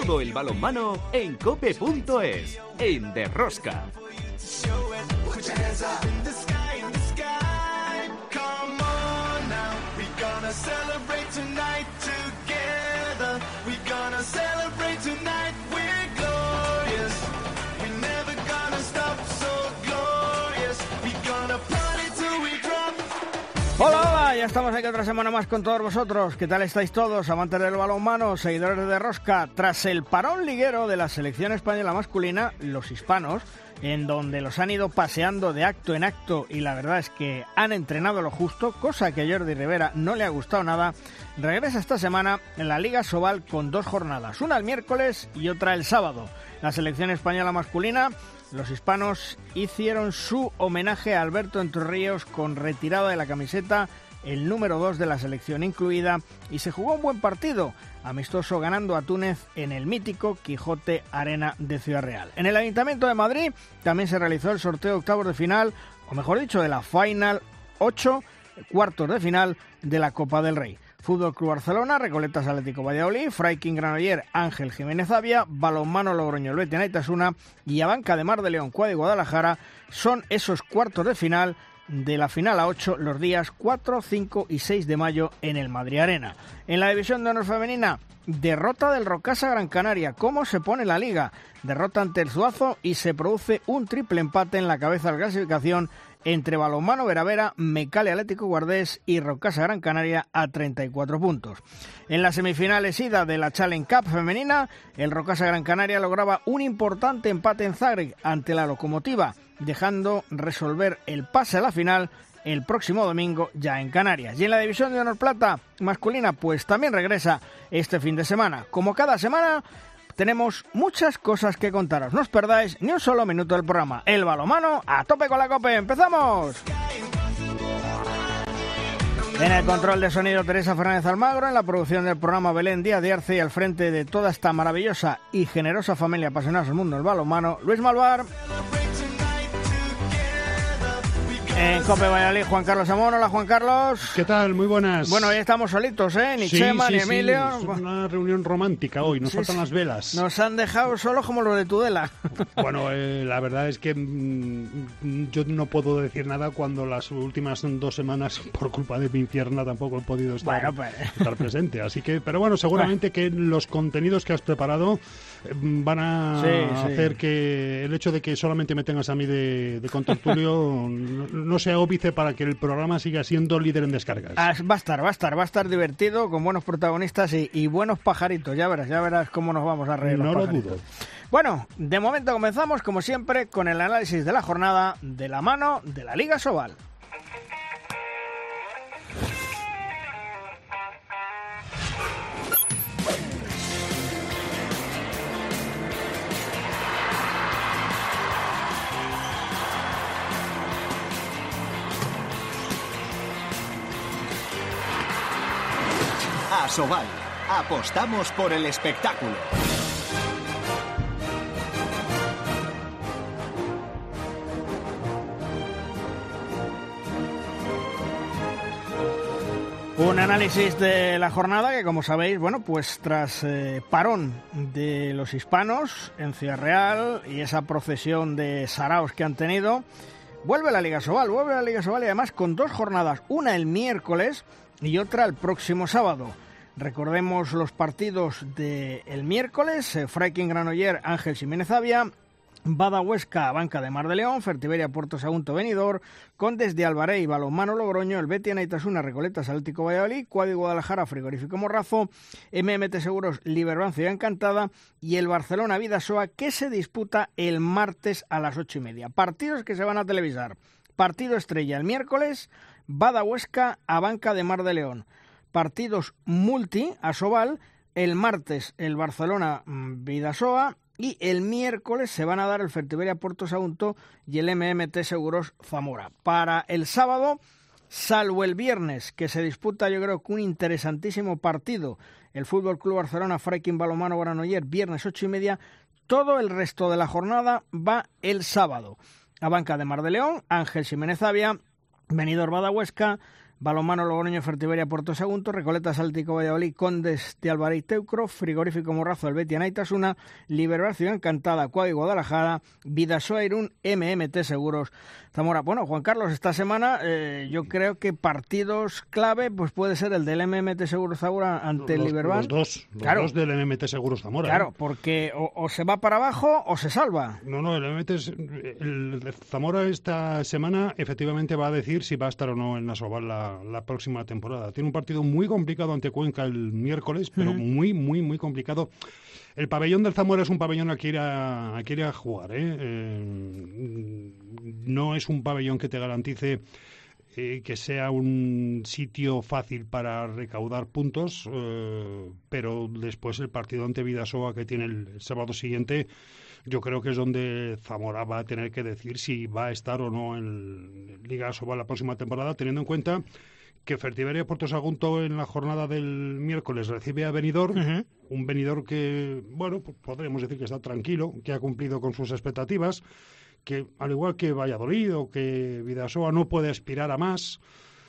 Todo el balonmano en cope.es, en De Rosca. Hola, hola, ya estamos aquí otra semana más con todos vosotros. ¿Qué tal estáis todos, amantes del balonmano, seguidores de Rosca? Tras el parón liguero de la selección española masculina, los hispanos, en donde los han ido paseando de acto en acto y la verdad es que han entrenado lo justo, cosa que a Jordi Rivera no le ha gustado nada, regresa esta semana en la Liga Sobal con 2 jornadas, una el miércoles y otra el sábado. La selección española masculina, los hispanos hicieron su homenaje a Alberto Entre Ríos con retirada de la camiseta, el número 2 de la selección incluida, y se jugó un buen partido, amistoso, ganando a Túnez en el mítico Quijote Arena de Ciudad Real. En el Ayuntamiento de Madrid también se realizó el sorteo de octavos de final, o mejor dicho, de la Final 8, cuartos de final de la Copa del Rey. Fútbol Club Barcelona, Recoletas Atlético Valladolid, Freiking Granollers, Ángel Jiménez Avia, Balonmano Logroño, Betis Naitasuna y Abanca de Mar de León, Cuadri Guadalajara son esos cuartos de final de la final a 8 los días 4, 5 y 6 de mayo en el Madrid Arena. En la división de honor femenina, derrota del Rocasa Gran Canaria. ¿Cómo se pone la liga? Derrota ante el Zuazo y se produce un triple empate en la cabeza de la clasificación entre Balonmano Veravera, Mecale Atlético Guardés y Rocasa Gran Canaria a 34 puntos. En las semifinales ida de la Challenge Cup femenina, el Rocasa Gran Canaria lograba un importante empate en Zagreb ante la Locomotiva, dejando resolver el pase a la final el próximo domingo ya en Canarias. Y en la división de honor plata masculina, pues también regresa este fin de semana. Como cada semana, tenemos muchas cosas que contaros. No os perdáis ni un solo minuto del programa. El balonmano a tope con la COPE. ¡Empezamos! En el control de sonido, Teresa Fernández Almagro. En la producción del programa, Belén Díaz de Arce. Y al frente de toda esta maravillosa y generosa familia apasionada del mundo del balonmano, Luis Malvar. En Cope Valladolid, Juan Carlos Amón. Hola, Juan Carlos. ¿Qué tal? Muy buenas. Bueno, hoy estamos solitos, ¿eh? Ni Chema, ni Emilio. Es una reunión romántica hoy, nos faltan las velas. Nos han dejado solos como los de Tudela. Bueno, la verdad es que yo no puedo decir nada cuando las últimas 2 semanas, por culpa de mi infierna, tampoco he podido estar presente. Así que, pero bueno, seguramente que los contenidos que has preparado van a hacer que el hecho de que solamente me tengas a mí de contertulio no sea óbice para que el programa siga siendo líder en descargas. Va a estar divertido, con buenos protagonistas y buenos pajaritos. Ya verás cómo nos vamos a reír. No lo dudo. Bueno, de momento comenzamos, como siempre, con el análisis de la jornada de la mano de la Liga Sobal. Sobal. Apostamos por el espectáculo. Un análisis de la jornada que, como sabéis, bueno, pues tras parón de los hispanos en Ciudad Real y esa procesión de saraos que han tenido, vuelve la Liga Sobal y además con 2 jornadas, una el miércoles y otra el próximo sábado. Recordemos los partidos del miércoles: Freiking Granollers, Ángel Jiménez Avia, Bada Huesca, Abanca de Mar de León, Fertiberia Puerto Sagunto Benidorm, Condes de Albaré y Balonmano Logroño, el Betis Naitasuna, Recoletas Atlético Valladolid, Cuadri Guadalajara, Frigorífico Morrazo, MMT Seguros, Liberbank Ciudad Encantada y el Barcelona Vidasoa, que se disputa el martes a las 8:30. Partidos que se van a televisar. Partido estrella el miércoles, Bada Huesca, Abanca de Mar de León. Partidos multi a Sobal, el martes el Barcelona Vidasoa y el miércoles se van a dar el Fertiberia Puerto Sagunto y el MMT Seguros Zamora. Para el sábado, salvo el viernes, que se disputa yo creo que un interesantísimo partido, el Fútbol Club Barcelona Freiking Balonmano Granollers, viernes 8:30, todo el resto de la jornada va el sábado. Abanca de Mar de León, Ángel Jiménez Avia, Benidorm Bada Huesca, Balonmano Logroño, Fertiberia, Puerto Sagunto, Recoleta, Saltico, Valladolid, Condes de Alvarez, Teucro, Frigorífico Morrazo, Helvetia, Naitasuna, Liberal, Ciudad Encantada, Cuadra y Guadalajara, Vidasoa, Irún, MMT Seguros, Zamora. Bueno, Juan Carlos, esta semana yo creo que partidos clave pues puede ser el del MMT Seguros Zamora ante el Liberal. Los dos del MMT Seguros Zamora. Claro, porque o se va para abajo o se salva. No, el Zamora esta semana efectivamente va a decir si va a estar o no en Asobal la próxima temporada. Tiene un partido muy complicado ante Cuenca el miércoles, pero muy, muy, muy complicado. El pabellón del Zamora es un pabellón al que ir a jugar, no es un pabellón que te garantice que sea un sitio fácil para recaudar puntos, pero después el partido ante Vidasoa que tiene el sábado siguiente, yo creo que es donde Zamora va a tener que decir si va a estar o no en Liga Asobal la próxima temporada, teniendo en cuenta que Fertiberia Puerto Sagunto en la jornada del miércoles recibe a Benidorm, un Benidorm que, bueno, pues podríamos decir que está tranquilo, que ha cumplido con sus expectativas, que al igual que Valladolid o que Vidasoa no puede aspirar a más,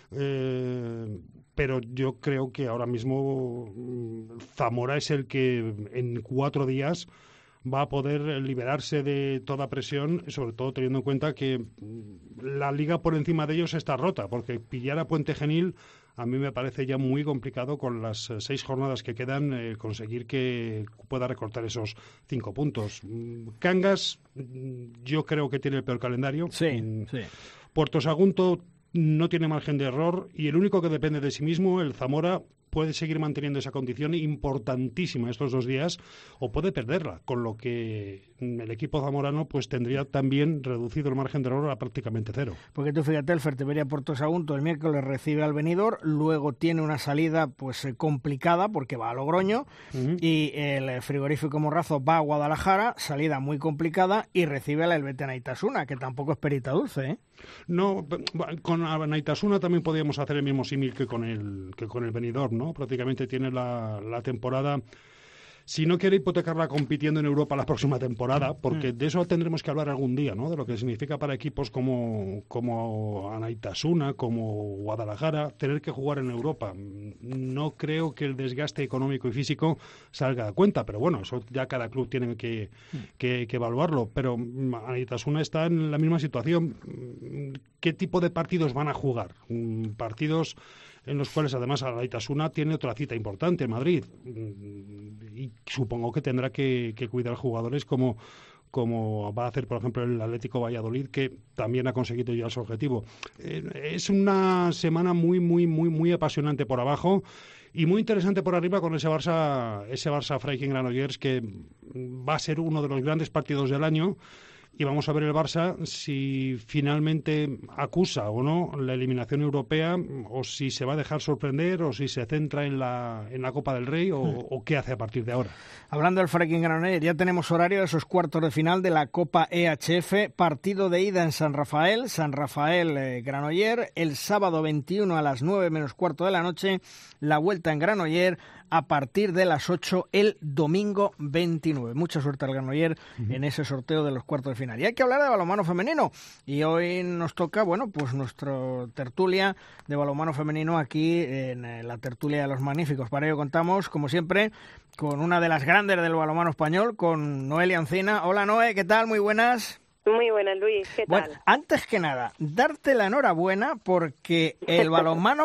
pero yo creo que ahora mismo Zamora es el que en 4 días va a poder liberarse de toda presión, sobre todo teniendo en cuenta que la liga por encima de ellos está rota, porque pillar a Puente Genil a mí me parece ya muy complicado con las 6 jornadas que quedan conseguir que pueda recortar esos 5 puntos. Cangas yo creo que tiene el peor calendario. Sí. Puerto Sagunto no tiene margen de error y el único que depende de sí mismo, el Zamora, puede seguir manteniendo esa condición importantísima estos 2 días o puede perderla, con lo que el equipo zamorano pues tendría también reducido el margen de error a prácticamente 0. Porque tú fíjate, el Fertiberia Puerto Sagunto el miércoles recibe al Benidorm, luego tiene una salida pues complicada porque va a Logroño y el Frigorífico Morrazo va a Guadalajara, salida muy complicada y recibe a la Helvetia Naitasuna, que tampoco es perita dulce, ¿eh? No, con Naitasuna también podríamos hacer el mismo símil que con el Benidorm, ¿no? Prácticamente tiene la temporada, si no quiere hipotecarla compitiendo en Europa la próxima temporada, porque de eso tendremos que hablar algún día, ¿no? De lo que significa para equipos como Naitasuna, como Guadalajara, tener que jugar en Europa. No creo que el desgaste económico y físico salga a cuenta, pero bueno, eso ya cada club tiene que evaluarlo. Pero Naitasuna está en la misma situación. ¿Qué tipo de partidos van a jugar? Partidos en los cuales además Naitasuna tiene otra cita importante en Madrid y supongo que tendrá que cuidar jugadores como va a hacer, por ejemplo, el Atlético Valladolid, que también ha conseguido ya su objetivo. Es una semana muy, muy, muy, muy apasionante por abajo y muy interesante por arriba con ese Barça Freiking Granollers, que va a ser uno de los grandes partidos del año. Y vamos a ver el Barça si finalmente acusa o no la eliminación europea, o si se va a dejar sorprender, o si se centra en la Copa del Rey, o qué hace a partir de ahora. Hablando del Freiking Granollers, ya tenemos horario de esos cuartos de final de la Copa EHF, partido de ida en San Rafael Granollers, el sábado 21 a las 9 menos cuarto de la noche, la vuelta en Granollers a partir de las 8 el domingo 29. Mucha suerte al Granollers en ese sorteo de los cuartos de final. Y hay que hablar de balonmano femenino. Y hoy nos toca, bueno, pues nuestra tertulia de balonmano femenino aquí en la tertulia de los magníficos. Para ello contamos, como siempre, con una de las grandes del balonmano español, con Noelia Encina. Hola, Noé, ¿qué tal? Muy buenas. Muy buenas, Luis, ¿qué tal? Bueno, antes que nada, darte la enhorabuena porque el balonmano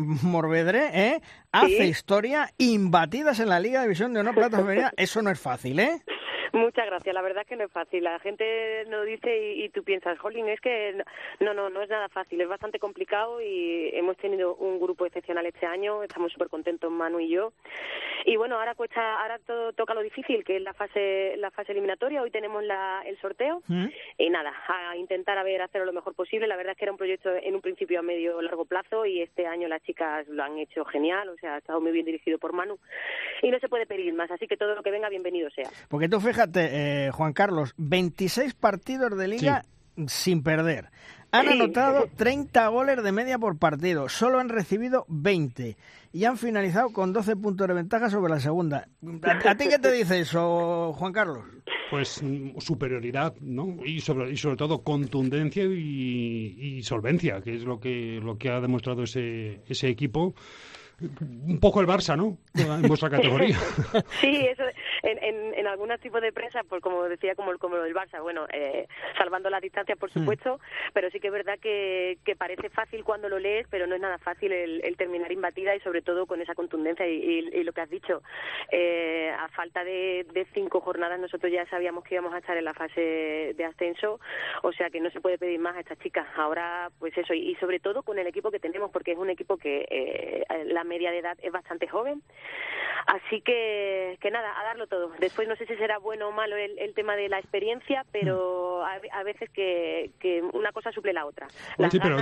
Morvedre hace historia, imbatidas en la Liga de División de Honor Plata Femenina. Eso no es fácil, ¿eh? Muchas gracias, la verdad es que no es fácil. La gente lo dice y tú piensas, jolín, es que no es nada fácil, es bastante complicado y hemos tenido un grupo excepcional este año, estamos súper contentos Manu y yo. Y bueno, ahora todo toca lo difícil, que es la fase eliminatoria. Hoy tenemos el sorteo y nada, a intentar hacerlo lo mejor posible. La verdad es que era un proyecto en un principio a medio largo plazo y este año las chicas lo han hecho genial, o sea, ha estado muy bien dirigido por Manu y no se puede pedir más, así que todo lo que venga bienvenido sea. Porque tú fíjate, Juan Carlos, 26 partidos de liga sin perder. Han anotado 30 goles de media por partido, solo han recibido 20 y han finalizado con 12 puntos de ventaja sobre la segunda. ¿A ti qué te dice eso, Juan Carlos? pues superioridad, ¿no? Y sobre todo contundencia y solvencia, que es lo que ha demostrado ese equipo. Un poco el Barça, ¿no? En vuestra categoría. Sí, eso en algunos tipos de prensa, pues como decía, como el Barça, bueno, salvando las distancias, por supuesto, pero sí que es verdad que parece fácil cuando lo lees, pero no es nada fácil el terminar imbatida y sobre todo con esa contundencia y lo que has dicho. A falta de 5 jornadas nosotros ya sabíamos que íbamos a estar en la fase de ascenso, o sea que no se puede pedir más a estas chicas. Ahora, pues eso, y sobre todo con el equipo que tenemos, porque es un equipo que la media de edad es bastante joven, así que nada, a darlo todo. Después no sé si será bueno o malo el tema de la experiencia, pero a veces que una cosa suple la otra. Sí, pero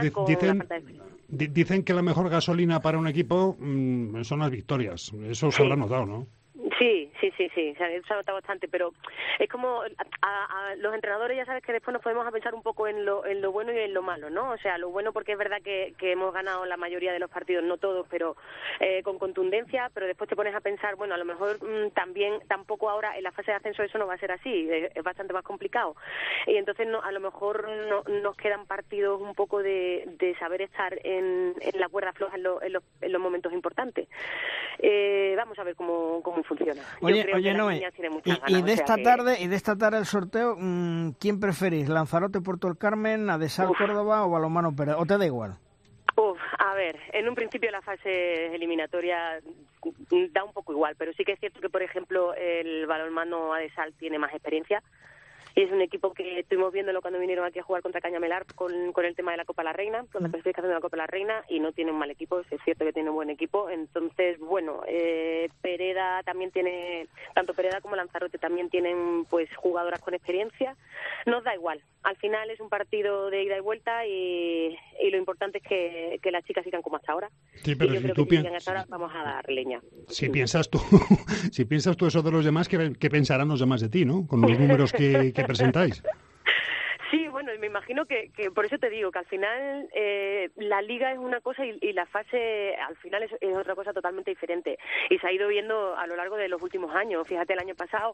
dicen que la mejor gasolina para un equipo son las victorias. Eso se habrá notado, ¿no? Sí, se ha notado bastante, pero es como a los entrenadores ya sabes que después nos podemos pensar un poco en lo bueno y en lo malo, ¿no? O sea, lo bueno porque es verdad que hemos ganado la mayoría de los partidos, no todos, pero con contundencia, pero después te pones a pensar, bueno, a lo mejor tampoco ahora en la fase de ascenso eso no va a ser así, es bastante más complicado. Y entonces a lo mejor nos quedan partidos un poco de saber estar en la cuerda floja en los momentos importantes. Vamos a ver cómo funciona. Oye, Noé, y de esta tarde el sorteo, ¿quién preferís? ¿Lanzarote, Puerto del Carmen, Adesal, Córdoba o Balonmano Pérez? ¿O te da igual? A ver, en un principio la fase eliminatoria da un poco igual, pero sí que es cierto que, por ejemplo, el balonmano Adesal tiene más experiencia. Y es un equipo que estuvimos viéndolo cuando vinieron aquí a jugar contra Cañamelar con el tema de la Copa de la Reina, con la clasificación de la Copa de la Reina, y no tiene un mal equipo, es cierto que tiene un buen equipo. Entonces, bueno, Pereda también tiene, tanto Pereda como Lanzarote también tienen pues jugadoras con experiencia. Nos da igual, al final es un partido de ida y vuelta y lo importante es que las chicas sigan como hasta ahora. Sí, pero y yo creo que si sigan hasta ahora vamos a dar leña. Si piensas tú eso de los demás, ¿qué pensarán los demás de ti, no? Con los números que presentáis. Sí, bueno, me imagino que por eso te digo que al final la liga es una cosa y la fase al final es otra cosa totalmente diferente y se ha ido viendo a lo largo de los últimos años. Fíjate el año pasado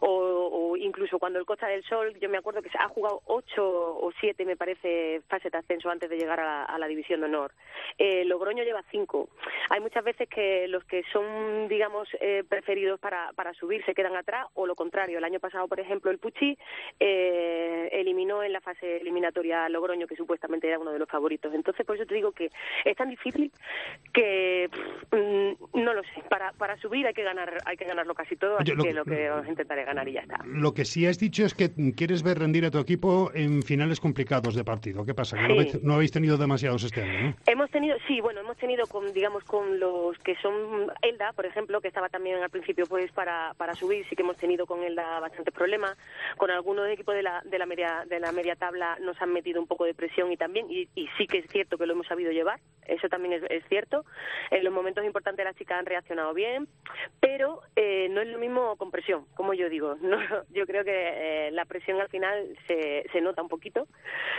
o incluso cuando el Costa del Sol, yo me acuerdo que se ha jugado 8 o 7, me parece, fases de ascenso antes de llegar a la División de Honor. Logroño lleva 5. Hay muchas veces que los que son, digamos, preferidos para subir se quedan atrás o lo contrario. El año pasado, por ejemplo, el Pucci eliminó en la fase eliminatoria a Logroño, que supuestamente era uno de los favoritos. Entonces, por eso te digo que es tan difícil que no lo sé. Para subir hay que ganarlo casi todo, así que lo que vamos a intentar es ganar y ya está. Lo que sí has dicho es que quieres ver rendir a tu equipo en finales complicados de partido. ¿Qué pasa? Que no habéis tenido demasiados este año, ¿no? Hemos tenido con los que son Elda, por ejemplo, que estaba también al principio pues para subir, sí que hemos tenido con Elda bastantes problemas. Con algunos equipos de la media tabla nos han metido un poco de presión y sí que es cierto que lo hemos sabido llevar, eso también es cierto. En los momentos importantes las chicas han reaccionado bien, pero no es lo mismo con presión, como yo digo. No, yo creo que la presión al final se nota un poquito.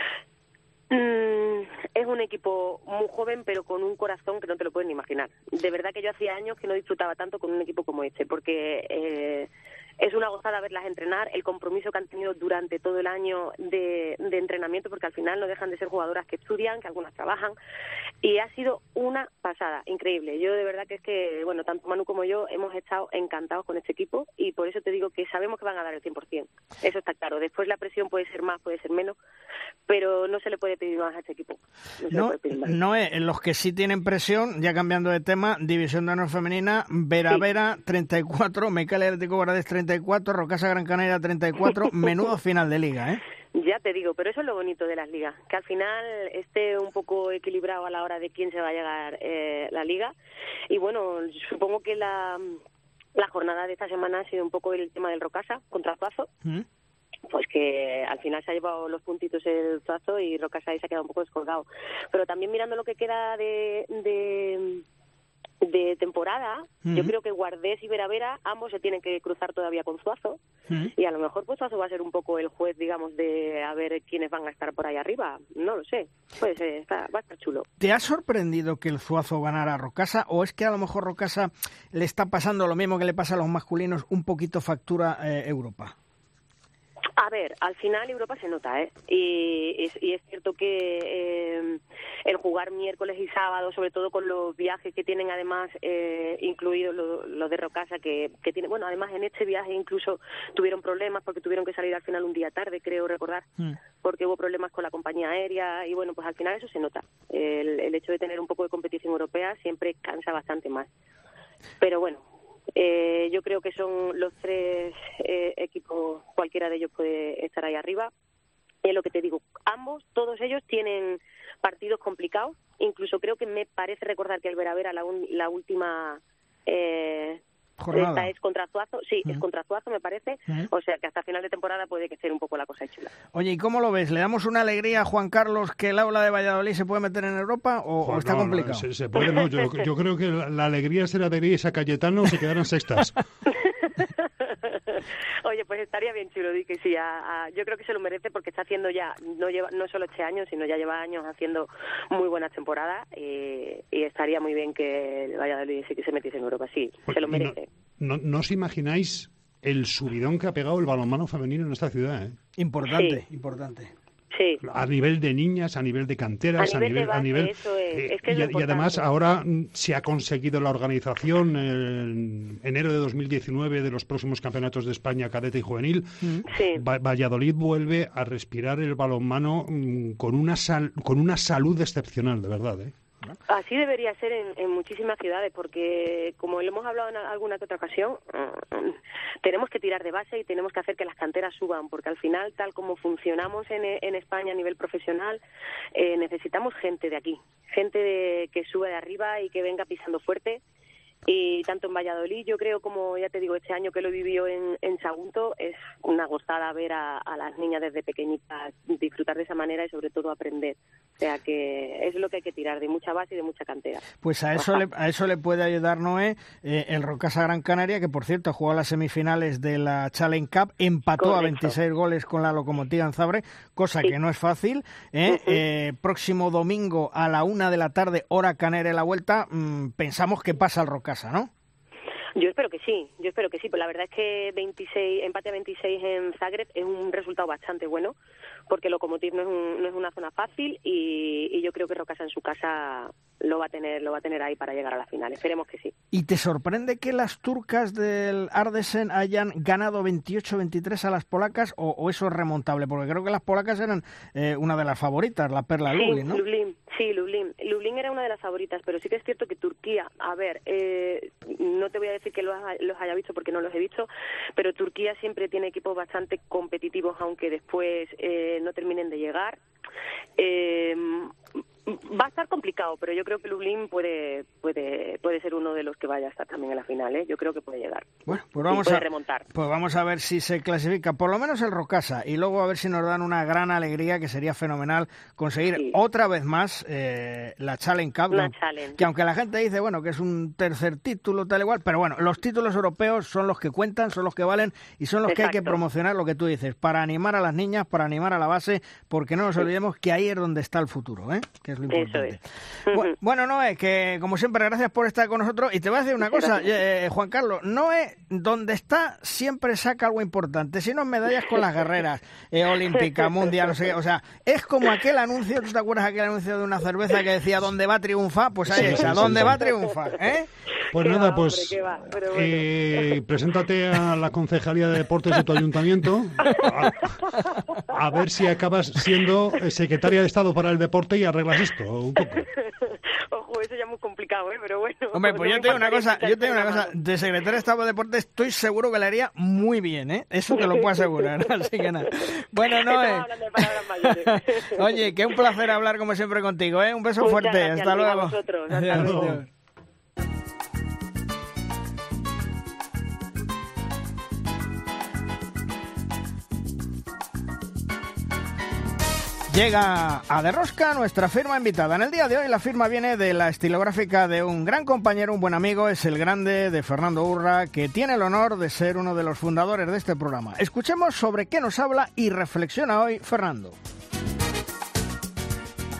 Es un equipo muy joven, pero con un corazón que no te lo puedes ni imaginar. De verdad que yo hacía años que no disfrutaba tanto con un equipo como este, porque es una gozada verlas entrenar, el compromiso que han tenido durante todo el año de entrenamiento, porque al final no dejan de ser jugadoras que estudian, que algunas trabajan, y ha sido una pasada, increíble. Yo de verdad que es que, bueno, tanto Manu como yo hemos estado encantados con este equipo, y por eso te digo que sabemos que van a dar el 100%. Eso está claro. Después la presión puede ser más, puede ser menos, pero no se le puede pedir más a este equipo. No, los que sí tienen presión, ya cambiando de tema, División de Honor Femenina, Vera 34, Mecale Atlético Guardés 34, Rocasa Gran Canaria 34, menudo final de liga, ¿eh? Ya te digo, pero eso es lo bonito de las ligas, que al final esté un poco equilibrado a la hora de quién se va a llegar la liga. Y bueno, supongo que la jornada de esta semana ha sido un poco el tema del Rocasa contra Zuazo. Pues que al final se ha llevado los puntitos el Zuazo y Rocasa ahí se ha quedado un poco descolgado. Pero también mirando lo que queda de temporada, yo creo que Guardés y Vera ambos se tienen que cruzar todavía con Zuazo, y a lo mejor pues Zuazo va a ser un poco el juez, digamos, de a ver quiénes van a estar por ahí arriba. No lo sé, pues va a estar chulo. ¿Te ha sorprendido que el Zuazo ganara a Rocasa, o es que a lo mejor Rocasa le está pasando lo mismo que le pasa a los masculinos, un poquito factura Europa? A ver, al final Europa se nota, ¿eh? Y es cierto que el jugar miércoles y sábado, sobre todo con los viajes que tienen además incluidos los de Rocasa, que tienen, bueno, además en este viaje incluso tuvieron problemas porque tuvieron que salir al final un día tarde, creo recordar, porque hubo problemas con la compañía aérea y bueno, pues al final eso se nota. El hecho de tener un poco de competición europea siempre cansa bastante más. Pero bueno, yo creo que son los 3 equipos, cualquiera de ellos puede estar ahí arriba. Y es lo que te digo, todos ellos tienen partidos complicados. Incluso creo que me parece recordar que el Vera la última jornada. Esta es contra Zuazo, sí, es contra Zuazo me parece, o sea que hasta final de temporada puede que esté un poco la cosa chula. Oye, ¿y cómo lo ves? ¿Le damos una alegría a Juan Carlos que el Aula de Valladolid se puede meter en Europa o está complicado? No, se puede, no, yo creo que la alegría será de Gris a Cayetano se quedaran sextas. Oye, pues estaría bien chulo, di que sí. Yo creo que se lo merece porque está haciendo ya, no solo este año, sino ya lleva años haciendo muy buenas temporadas y estaría muy bien que el Valladolid sí que se metiese en Europa, sí, se lo merece. No os imagináis el subidón que ha pegado el balonmano femenino en esta ciudad, ¿eh? Importante, sí. Importante. Sí. A nivel de niñas, a nivel de canteras, a nivel eso es que y además ahora se ha conseguido la organización en enero de 2019 de los próximos campeonatos de España cadete y juvenil. Sí. Valladolid vuelve a respirar el balonmano con una salud excepcional, de verdad, ¿eh? Así debería ser en muchísimas ciudades, porque como lo hemos hablado en alguna que otra ocasión, tenemos que tirar de base y tenemos que hacer que las canteras suban, porque al final, tal como funcionamos en España a nivel profesional, necesitamos gente de aquí, gente que suba de arriba y que venga pisando fuerte. Y tanto en Valladolid, yo creo, como ya te digo, este año que lo vivió en Sagunto, es una gozada ver a las niñas desde pequeñitas disfrutar de esa manera y sobre todo aprender. O sea que es lo que hay que tirar, de mucha base y de mucha cantera. Pues a eso le puede ayudar, Noé, el Rocasa Gran Canaria, que por cierto jugó las semifinales de la Challenge Cup, empató a 26 goles con la Locomotiva en Zabre, cosa que no es fácil. Próximo domingo a la 1 de la tarde, hora Canera en la vuelta, pensamos que pasa el Rocasa, ¿no? Yo espero que sí, pero la verdad es que empate a 26 en Zagreb es un resultado bastante bueno, porque Lokomotiv no es una zona fácil y yo creo que Rocasa en su casa lo va a tener ahí para llegar a la final, esperemos que sí. ¿Y te sorprende que las turcas del Ardesen hayan ganado 28-23 a las polacas o eso es remontable? Porque creo que las polacas eran una de las favoritas, la Perla Lublin, ¿no? Lublin era una de las favoritas, pero sí que es cierto que Turquía, a ver, no te voy a decir que los haya visto porque no los he visto, pero Turquía siempre tiene equipos bastante competitivos, aunque después no terminen de llegar. Va a estar complicado, pero yo creo que Lublin puede ser uno de los que vaya a estar también en la final, ¿eh? Yo creo que puede llegar. Bueno, pues vamos a ver si se clasifica, por lo menos el Rocasa, y luego a ver si nos dan una gran alegría, que sería fenomenal conseguir otra vez más la Challenge Cup, que aunque la gente dice, bueno, que es un tercer título, tal igual, pero bueno, los títulos europeos son los que cuentan, son los que valen y son los que hay que promocionar, lo que tú dices, para animar a las niñas, para animar a la base, porque no nos olvidemos que ahí es donde está el futuro, ¿eh? Que es lo importante. Eso es. Bueno, Noé, que como siempre, gracias por estar con nosotros. Y te voy a decir una cosa, Juan Carlos, Noé, donde está, siempre saca algo importante. Si no, medallas con las guerreras, olímpica, mundial, no sé qué. O sea, es como aquel anuncio, ¿tú te acuerdas aquel anuncio de una cerveza que decía ¿dónde va triunfa? Pues ahí está, ¿dónde va triunfa? Pues nada, pues preséntate a la Concejalía de Deportes de tu ayuntamiento a ver si acabas siendo secretaria de Estado para el deporte y arreglas esto un poco. Ojo, eso ya es muy complicado, pero bueno. Hombre, pues yo te digo una cosa, de secretaria de Estado de Deporte estoy seguro que le haría muy bien, eso te lo puedo asegurar, así que nada. Bueno, Noé. Oye, que un placer hablar como siempre contigo, un beso fuerte, hasta luego. Hasta luego. Llega a De Rosca nuestra firma invitada. En el día de hoy la firma viene de la estilográfica de un gran compañero, un buen amigo, es el grande de Fernando Urra, que tiene el honor de ser uno de los fundadores de este programa. Escuchemos sobre qué nos habla y reflexiona hoy Fernando.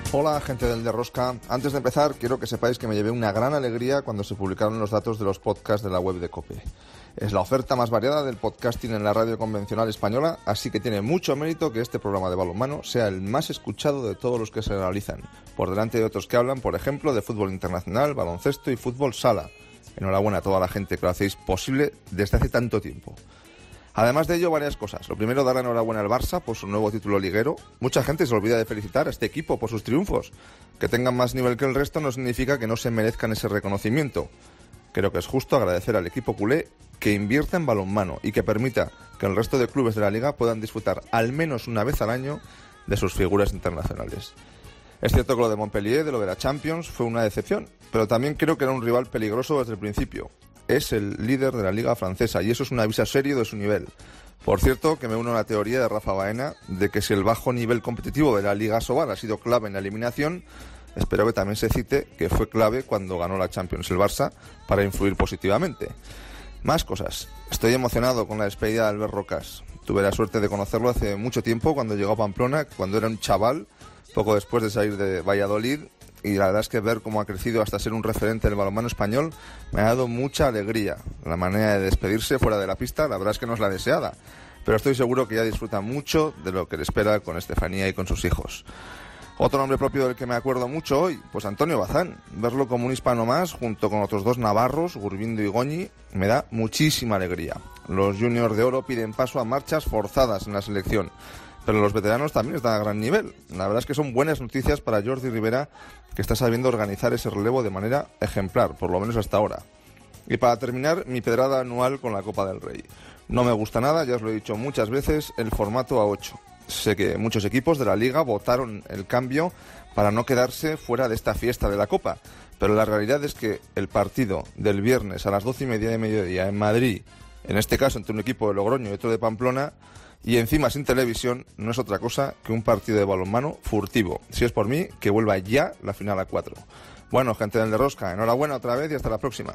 Hola, gente del De Rosca. Antes de empezar, quiero que sepáis que me llevé una gran alegría cuando se publicaron los datos de los podcasts de la web de COPE. Es la oferta más variada del podcasting en la radio convencional española, así que tiene mucho mérito que este programa de balonmano sea el más escuchado de todos los que se realizan, por delante de otros que hablan, por ejemplo, de fútbol internacional, baloncesto y fútbol sala. Enhorabuena a toda la gente que lo hacéis posible desde hace tanto tiempo. Además de ello, varias cosas. Lo primero, dar la enhorabuena al Barça por su nuevo título liguero. Mucha gente se olvida de felicitar a este equipo por sus triunfos. Que tengan más nivel que el resto no significa que no se merezcan ese reconocimiento. Creo que es justo agradecer al equipo culé que invierta en balonmano y que permita que el resto de clubes de la liga puedan disfrutar al menos una vez al año de sus figuras internacionales. Es cierto que lo de Montpellier, de lo de la Champions, fue una decepción, pero también creo que era un rival peligroso desde el principio. Es el líder de la liga francesa y eso es un aviso serio de su nivel. Por cierto, que me uno a la teoría de Rafa Baena de que si el bajo nivel competitivo de la Liga Sobal ha sido clave en la eliminación, espero que también se cite que fue clave cuando ganó la Champions el Barça para influir positivamente. Más cosas. Estoy emocionado con la despedida de Albert Rocas. Tuve la suerte de conocerlo hace mucho tiempo cuando llegó a Pamplona, cuando era un chaval, poco después de salir de Valladolid, y la verdad es que ver cómo ha crecido hasta ser un referente del balonmano español me ha dado mucha alegría. La manera de despedirse fuera de la pista, la verdad es que no es la deseada, pero estoy seguro que ya disfruta mucho de lo que le espera con Estefanía y con sus hijos. Otro nombre propio del que me acuerdo mucho hoy, pues Antonio Bazán. Verlo como un hispano más, junto con otros dos navarros, Gurbindo y Goñi, me da muchísima alegría. Los juniors de oro piden paso a marchas forzadas en la selección, pero los veteranos también están a gran nivel. La verdad es que son buenas noticias para Jordi Rivera, que está sabiendo organizar ese relevo de manera ejemplar, por lo menos hasta ahora. Y para terminar, mi pedrada anual con la Copa del Rey. No me gusta nada, ya os lo he dicho muchas veces, el formato a 8. Sé que muchos equipos de la Liga votaron el cambio para no quedarse fuera de esta fiesta de la Copa, pero la realidad es que el partido del viernes a las 12:30 de mediodía en Madrid, en este caso entre un equipo de Logroño y otro de Pamplona, y encima sin televisión, no es otra cosa que un partido de balonmano furtivo. Si es por mí, que vuelva ya la final a 4. Bueno, gente del De Rosca, enhorabuena otra vez y hasta la próxima.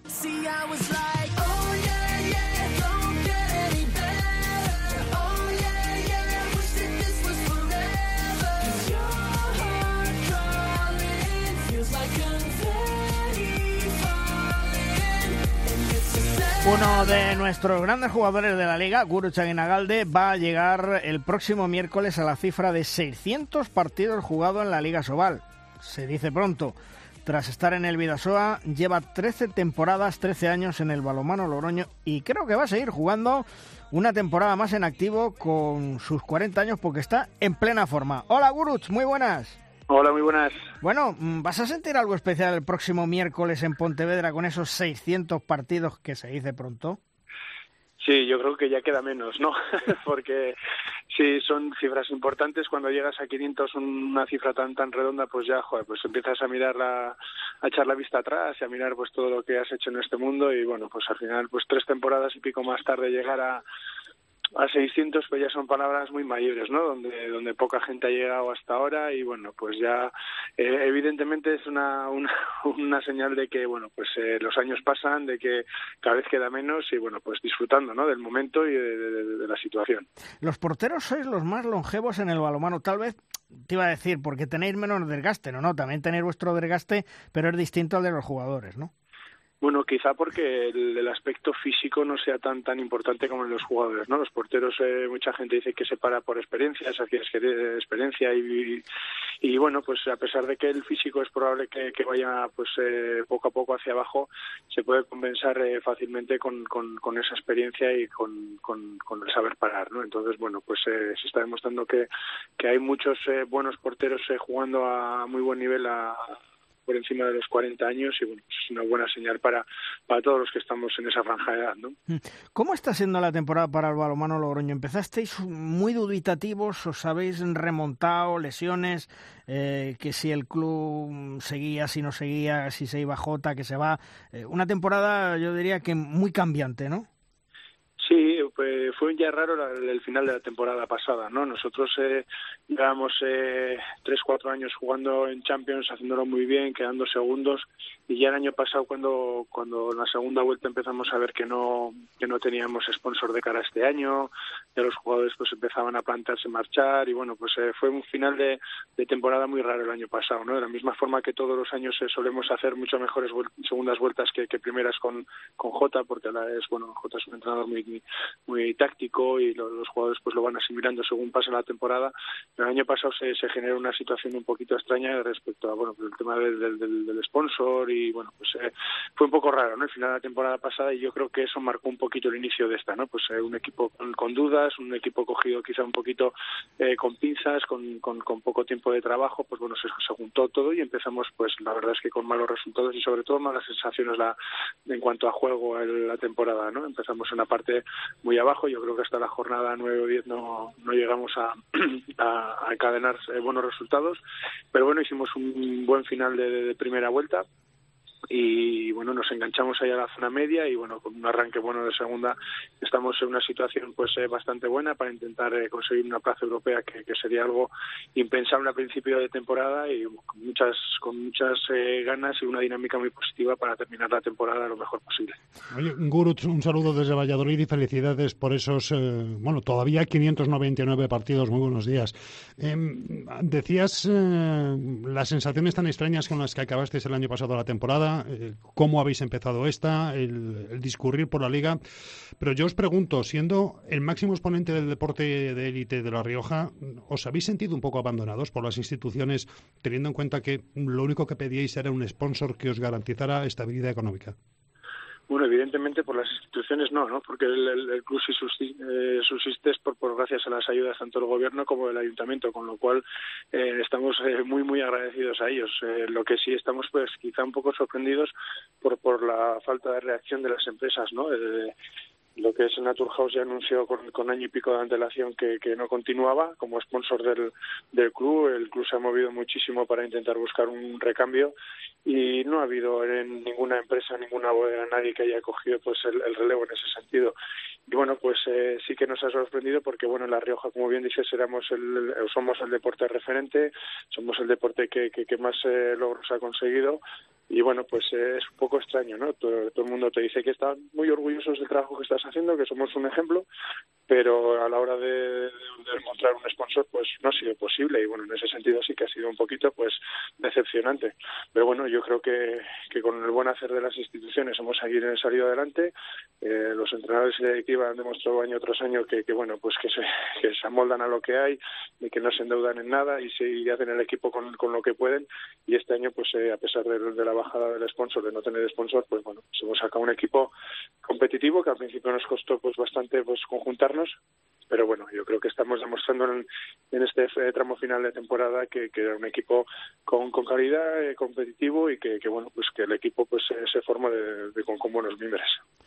Uno de nuestros grandes jugadores de la liga, Guruch Aguinagalde, va a llegar el próximo miércoles a la cifra de 600 partidos jugados en la Liga Sobal. Se dice pronto. Tras estar en el Bidasoa, lleva 13 temporadas, 13 años en el balonmano Logroño y creo que va a seguir jugando una temporada más en activo con sus 40 años porque está en plena forma. Hola Guruch, muy buenas. Hola, muy buenas. Bueno, ¿vas a sentir algo especial el próximo miércoles en Pontevedra con esos 600 partidos que se dice pronto? Sí, yo creo que ya queda menos, ¿no? Porque sí, son cifras importantes. Cuando llegas a 500, una cifra tan redonda, pues ya, joder, pues empiezas a a echar la vista atrás y a mirar pues todo lo que has hecho en este mundo y bueno, pues al final, pues 3 temporadas y pico más tarde llegar a 600 pues ya son palabras muy mayores, ¿no? Donde poca gente ha llegado hasta ahora y bueno, pues ya evidentemente es una señal de que bueno, pues los años pasan, de que cada vez queda menos y bueno, pues disfrutando, ¿no? Del momento y de la situación. Los porteros sois los más longevos en el balonmano, tal vez te iba a decir porque tenéis menos desgaste, ¿no? También tenéis vuestro desgaste, pero es distinto al de los jugadores, ¿no? Bueno, quizá porque el aspecto físico no sea tan importante como en los jugadores, ¿no? Los porteros, mucha gente dice que se para por experiencia, es decir, que tiene experiencia y bueno, pues a pesar de que el físico es probable que vaya pues poco a poco hacia abajo, se puede compensar fácilmente con esa experiencia y con el saber parar, ¿no? Entonces, bueno, pues se está demostrando que hay muchos buenos porteros jugando a muy buen nivel por encima de los 40 años y bueno, pues es una buena señal para todos los que estamos en esa franja de edad, ¿no? ¿Cómo está siendo la temporada para el balonmano Logroño? ¿Empezasteis muy dubitativos? ¿Os habéis remontado? ¿Lesiones? Que si el club seguía, si no seguía, si se iba Jota, que se va. Una temporada, yo diría que muy cambiante, ¿no? Sí, pues fue ya raro el final de la temporada pasada, ¿no? Nosotros llevábamos 3-4 años jugando en Champions, haciéndolo muy bien, quedando segundos, y ya el año pasado cuando en la segunda vuelta empezamos a ver que no teníamos sponsor de cara a este año, ya los jugadores pues empezaban a plantearse marchar, y bueno, pues fue un final de temporada muy raro el año pasado, ¿no? De la misma forma que todos los años solemos hacer mucho mejores segundas vueltas que primeras con Jota, porque Jota es un entrenador muy táctico y los jugadores pues lo van asimilando según pasa la temporada. Pero el año pasado se generó una situación un poquito extraña respecto a el tema del sponsor, y bueno, pues fue un poco raro, ¿no? El final de la temporada pasada, y yo creo que eso marcó un poquito el inicio de esta, ¿no? Pues un equipo con dudas, un equipo cogido quizá un poquito con pinzas, con poco tiempo de trabajo, pues bueno, se juntó todo y empezamos, pues la verdad es que con malos resultados y sobre todo malas sensaciones en cuanto a juego la temporada, ¿no? Empezamos en una parte muy abajo, yo creo que hasta la jornada 9 o 10 no llegamos a encadenar buenos resultados, pero bueno, hicimos un buen final de primera vuelta y bueno, nos enganchamos ahí a la zona media y bueno, con un arranque bueno de segunda estamos en una situación pues bastante buena para intentar conseguir una plaza europea que sería algo impensable a principio de temporada, y con muchas ganas y una dinámica muy positiva para terminar la temporada lo mejor posible. Oye, Guruch, un saludo desde Valladolid y felicidades por esos todavía 599 partidos. Muy buenos días. Decías las sensaciones tan extrañas con las que acabasteis el año pasado la temporada, cómo habéis empezado el discurrir por la Liga, pero yo os pregunto, siendo el máximo exponente del deporte de élite de La Rioja, ¿os habéis sentido un poco abandonados por las instituciones, teniendo en cuenta que lo único que pedíais era un sponsor que os garantizara estabilidad económica? Bueno, evidentemente por las instituciones no, porque el club sí subsiste es por gracias a las ayudas tanto del gobierno como del ayuntamiento, con lo cual estamos muy agradecidos a ellos. Lo que sí estamos pues quizá un poco sorprendidos por la falta de reacción de las empresas, ¿no? Lo que es el Naturhaus ya anunció con año y pico de antelación que no continuaba como sponsor del club. El club se ha movido muchísimo para intentar buscar un recambio y no ha habido en ninguna empresa, ninguna bodega, nadie que haya cogido pues el relevo en ese sentido. Y bueno, pues sí que nos ha sorprendido porque bueno, en La Rioja, como bien dices, somos el deporte referente, somos el deporte que más logros ha conseguido. Y bueno, pues es un poco extraño, ¿no? Todo el mundo te dice que están muy orgullosos del trabajo que estás haciendo, que somos un ejemplo, pero a la hora de encontrar un sponsor, pues no ha sido posible. Y bueno, en ese sentido sí que ha sido un poquito, pues, decepcionante. Pero bueno, yo creo que con el buen hacer de las instituciones hemos salido adelante. Los entrenadores y la directiva han demostrado año tras año que bueno, pues que se amoldan a lo que hay y que no se endeudan en nada y hacen el equipo con lo que pueden. Y este año, pues, a pesar de la bajada del sponsor, de no tener sponsor, pues bueno, pues hemos sacado un equipo competitivo que al principio nos costó pues bastante pues conjuntarnos, pero bueno, yo creo que estamos demostrando en este tramo final de temporada que era un equipo con calidad, competitivo y que bueno, pues que el equipo pues se forma con buenos miembros.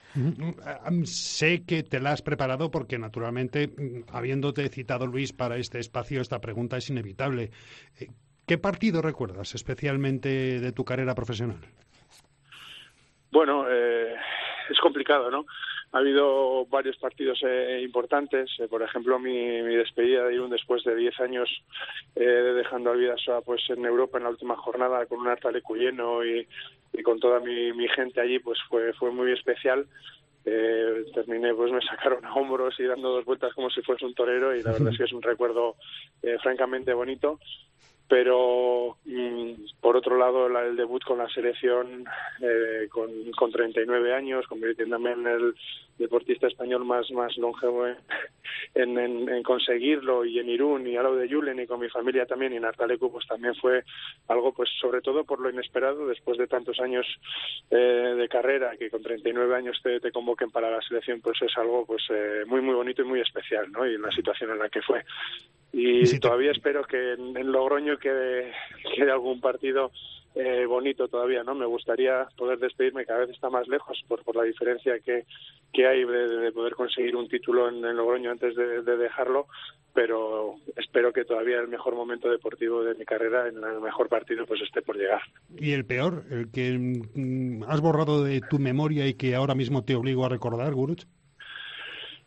Sé que te la has preparado porque naturalmente, habiéndote citado Luis para este espacio, esta pregunta es inevitable. ¿Qué partido recuerdas especialmente de tu carrera profesional? Bueno, es complicado, ¿no? Ha habido varios partidos importantes. Por ejemplo, mi despedida de Irún después de 10 años dejando al Bidasoa pues en Europa en la última jornada con un Artalecu lleno y con toda mi gente allí, pues fue muy especial. Terminé, pues me sacaron a hombros y dando 2 vueltas como si fuese un torero, y la verdad es que es un recuerdo francamente bonito. Pero por otro lado, el debut con la selección con 39 años, convirtiéndome en el deportista español más longevo en conseguirlo, y en Irún y al lado de Julen y con mi familia también, y en Artalecu, pues también fue algo, pues sobre todo por lo inesperado, después de tantos años de carrera, que con 39 años te convoquen para la selección, pues es algo pues muy bonito y muy especial, ¿no? Y en la situación en la que fue. Y sí, todavía espero que en Logroño quede algún partido bonito todavía, ¿no? Me gustaría poder despedirme, cada vez está más lejos por la diferencia que hay de poder conseguir un título en Logroño antes de dejarlo, pero espero que todavía el mejor momento deportivo de mi carrera, en el mejor partido, pues esté por llegar. ¿Y el peor, el que has borrado de tu memoria y que ahora mismo te obligo a recordar, Guruch?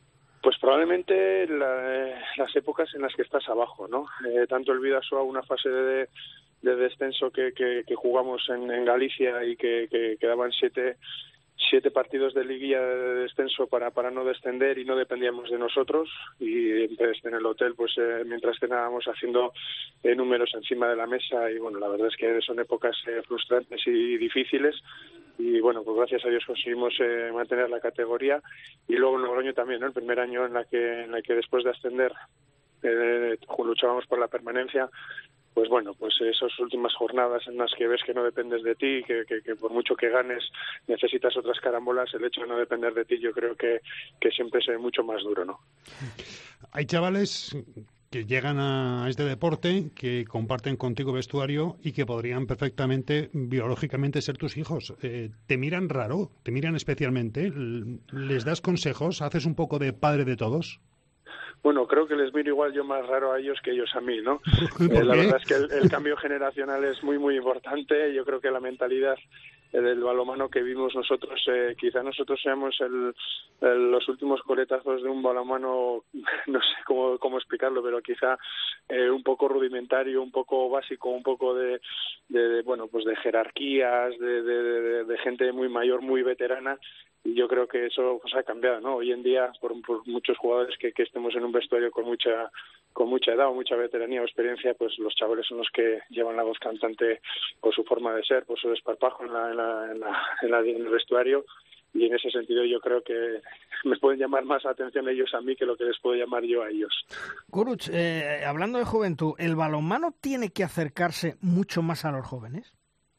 Pues probablemente las épocas en las que estás abajo, ¿no? Tanto el Bidasoa, una fase de descenso que jugamos en Galicia y que quedaban siete partidos de liguilla de descenso para no descender y no dependíamos de nosotros, y entonces en el hotel pues mientras cenábamos haciendo números encima de la mesa, y bueno, la verdad es que son épocas frustrantes y difíciles, y bueno, pues gracias a Dios conseguimos mantener la categoría. Y luego en Logroño también, ¿no? El primer año en la que después de ascender luchábamos por la permanencia. Pues bueno, pues esas últimas jornadas en las que ves que no dependes de ti, que por mucho que ganes necesitas otras carambolas, el hecho de no depender de ti yo creo que siempre es mucho más duro, ¿no? Hay chavales que llegan a este deporte, que comparten contigo vestuario y que podrían perfectamente, biológicamente, ser tus hijos. ¿Te miran raro? ¿Te miran especialmente? ¿Les das consejos? ¿Haces un poco de padre de todos? Bueno, creo que les miro igual yo más raro a ellos que ellos a mí, ¿no? La verdad es que el cambio generacional es muy, muy importante. Yo creo que la mentalidad del balonmano que vimos nosotros, quizá nosotros seamos los últimos coletazos de un balonmano, no sé cómo explicarlo, pero quizá un poco rudimentario, un poco básico, un poco de bueno, pues de jerarquías, de gente muy mayor, muy veterana. Y yo creo que eso pues ha cambiado, ¿no? Hoy en día, por muchos jugadores que estemos en un vestuario con mucha edad o mucha veteranía o experiencia, pues los chavales son los que llevan la voz cantante por su forma de ser, por su desparpajo en el vestuario. Y en ese sentido yo creo que me pueden llamar más la atención ellos a mí que lo que les puedo llamar yo a ellos. Guruch, hablando de juventud, ¿el balonmano tiene que acercarse mucho más a los jóvenes?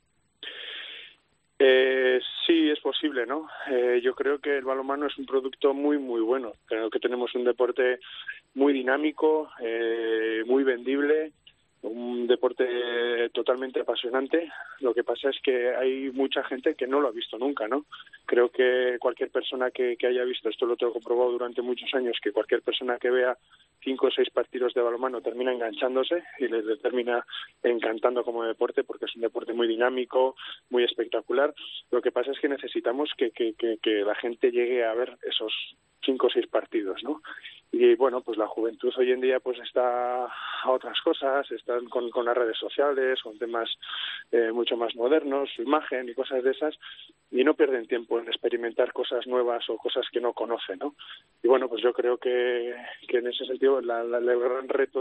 Sí, es posible, ¿no? Yo creo que el balonmano es un producto muy, muy bueno. Creo que tenemos un deporte muy dinámico, muy vendible, un deporte totalmente apasionante. Lo que pasa es que hay mucha gente que no lo ha visto nunca, ¿no? Creo que cualquier persona que haya visto, esto lo tengo comprobado durante muchos años, que cualquier persona que vea 5 o 6 partidos de balonmano termina enganchándose y les termina encantando como deporte, porque es un deporte muy dinámico, muy espectacular. Lo que pasa es que necesitamos que la gente llegue a ver esos 5 o 6 partidos, ¿no? Y bueno, pues la juventud hoy en día pues está a otras cosas, están con las redes sociales, con temas mucho más modernos, su imagen y cosas de esas, y no pierden tiempo en experimentar cosas nuevas o cosas que no conocen, ¿no? Y bueno, pues yo creo que en ese sentido el gran reto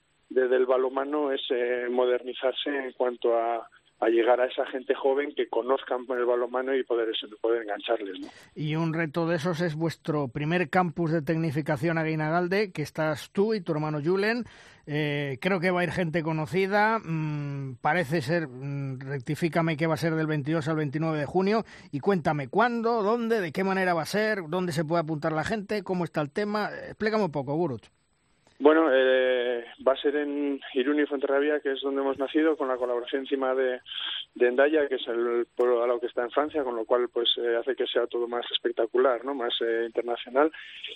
del balonmano es modernizarse en cuanto a llegar a esa gente joven que conozcan el balonmano y poder engancharles, ¿no? Y un reto de esos es vuestro primer campus de tecnificación a Guinagalde, que estás tú y tu hermano Julen. Creo que va a ir gente conocida, parece ser, rectifícame, que va a ser del 22 al 29 de junio, y cuéntame cuándo, dónde, de qué manera va a ser, dónde se puede apuntar la gente, cómo está el tema. Explícame un poco, Guruch. Bueno, va a ser en Irún y Fuenterrabía, que es donde hemos nacido, con la colaboración encima de Hendaya, que es el pueblo al lado que está en Francia, con lo cual pues hace que sea todo más espectacular, ¿no? Más internacional,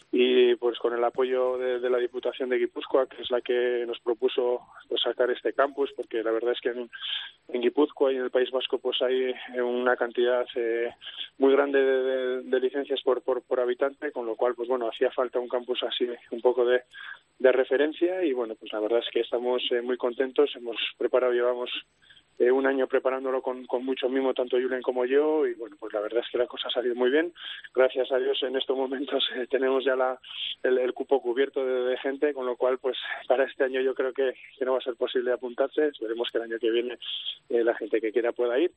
y pues con el apoyo de la Diputación de Guipúzcoa, que es la que nos propuso pues sacar este campus, porque la verdad es que en Guipúzcoa y en el País Vasco pues hay una cantidad muy grande de licencias por habitante, con lo cual pues bueno, hacía falta un campus así un poco de referencia. Y bueno, pues la verdad es que estamos muy contentos. Llevamos un año preparándolo con mucho mimo, tanto Julen como yo, y bueno, pues la verdad es que la cosa ha salido muy bien. Gracias a Dios en estos momentos tenemos ya el cupo cubierto de gente, con lo cual pues para este año yo creo que no va a ser posible apuntarse. Esperemos que el año que viene la gente que quiera pueda ir.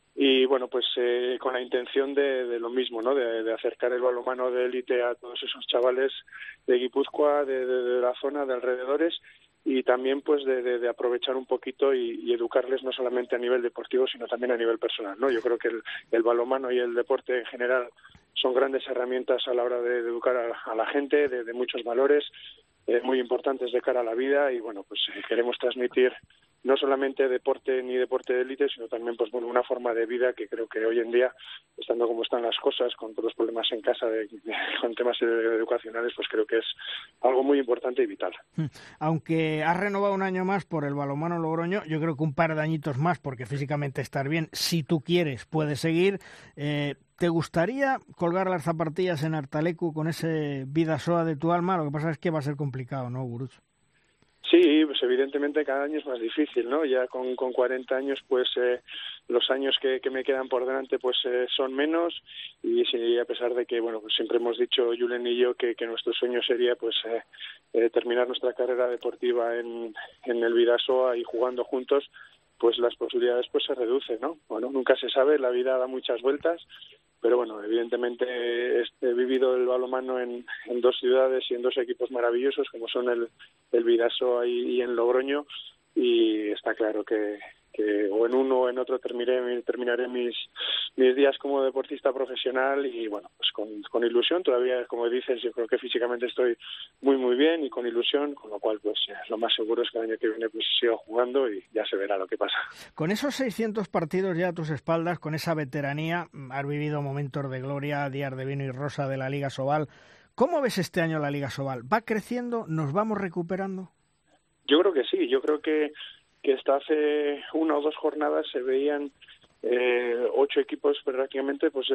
Y bueno, pues con la intención de lo mismo, ¿no? De acercar el balonmano de élite a todos esos chavales de Guipúzcoa, de la zona, de alrededores, y también pues de aprovechar un poquito y educarles no solamente a nivel deportivo, sino también a nivel personal, ¿no? Yo creo que el balonmano y el deporte en general son grandes herramientas a la hora de educar a la gente, de muchos valores muy importantes de cara a la vida, y bueno, pues queremos transmitir no solamente deporte ni deporte de élite, sino también pues bueno, una forma de vida que creo que hoy en día, estando como están las cosas, con todos los problemas en casa, con temas educacionales, pues creo que es algo muy importante y vital. Aunque has renovado un año más por el balonmano Logroño, yo creo que un par de añitos más, porque físicamente estar bien, si tú quieres, puedes seguir. ¿Te gustaría colgar las zapatillas en Artalecu con ese Bidasoa de tu alma? Lo que pasa es que va a ser complicado, ¿no, Guruch? Sí, pues evidentemente cada año es más difícil, ¿no? Ya con 40 años, pues los años que me quedan por delante pues son menos, y sí, a pesar de que, bueno, pues siempre hemos dicho, Julen y yo, que nuestro sueño sería pues terminar nuestra carrera deportiva en el Bidasoa y jugando juntos, pues las posibilidades pues se reducen, ¿no? Bueno, nunca se sabe, la vida da muchas vueltas, pero bueno, evidentemente he vivido el balonmano en 2 ciudades y en 2 equipos maravillosos como son el Bidasoa y en Logroño, y está claro que o en uno o en otro terminaré mis días como deportista profesional, y bueno, pues con ilusión. Todavía, como dices, yo creo que físicamente estoy muy muy bien y con ilusión, con lo cual pues lo más seguro es que el año que viene pues sigo jugando y ya se verá lo que pasa. Con esos 600 partidos ya a tus espaldas, con esa veteranía, has vivido momentos de gloria, días de vino y rosa de la Liga Sobal. ¿Cómo ves este año la Liga Sobal? ¿Va creciendo? ¿Nos vamos recuperando? Yo creo que sí, yo creo que hasta hace 1 o 2 jornadas se veían 8 equipos prácticamente pues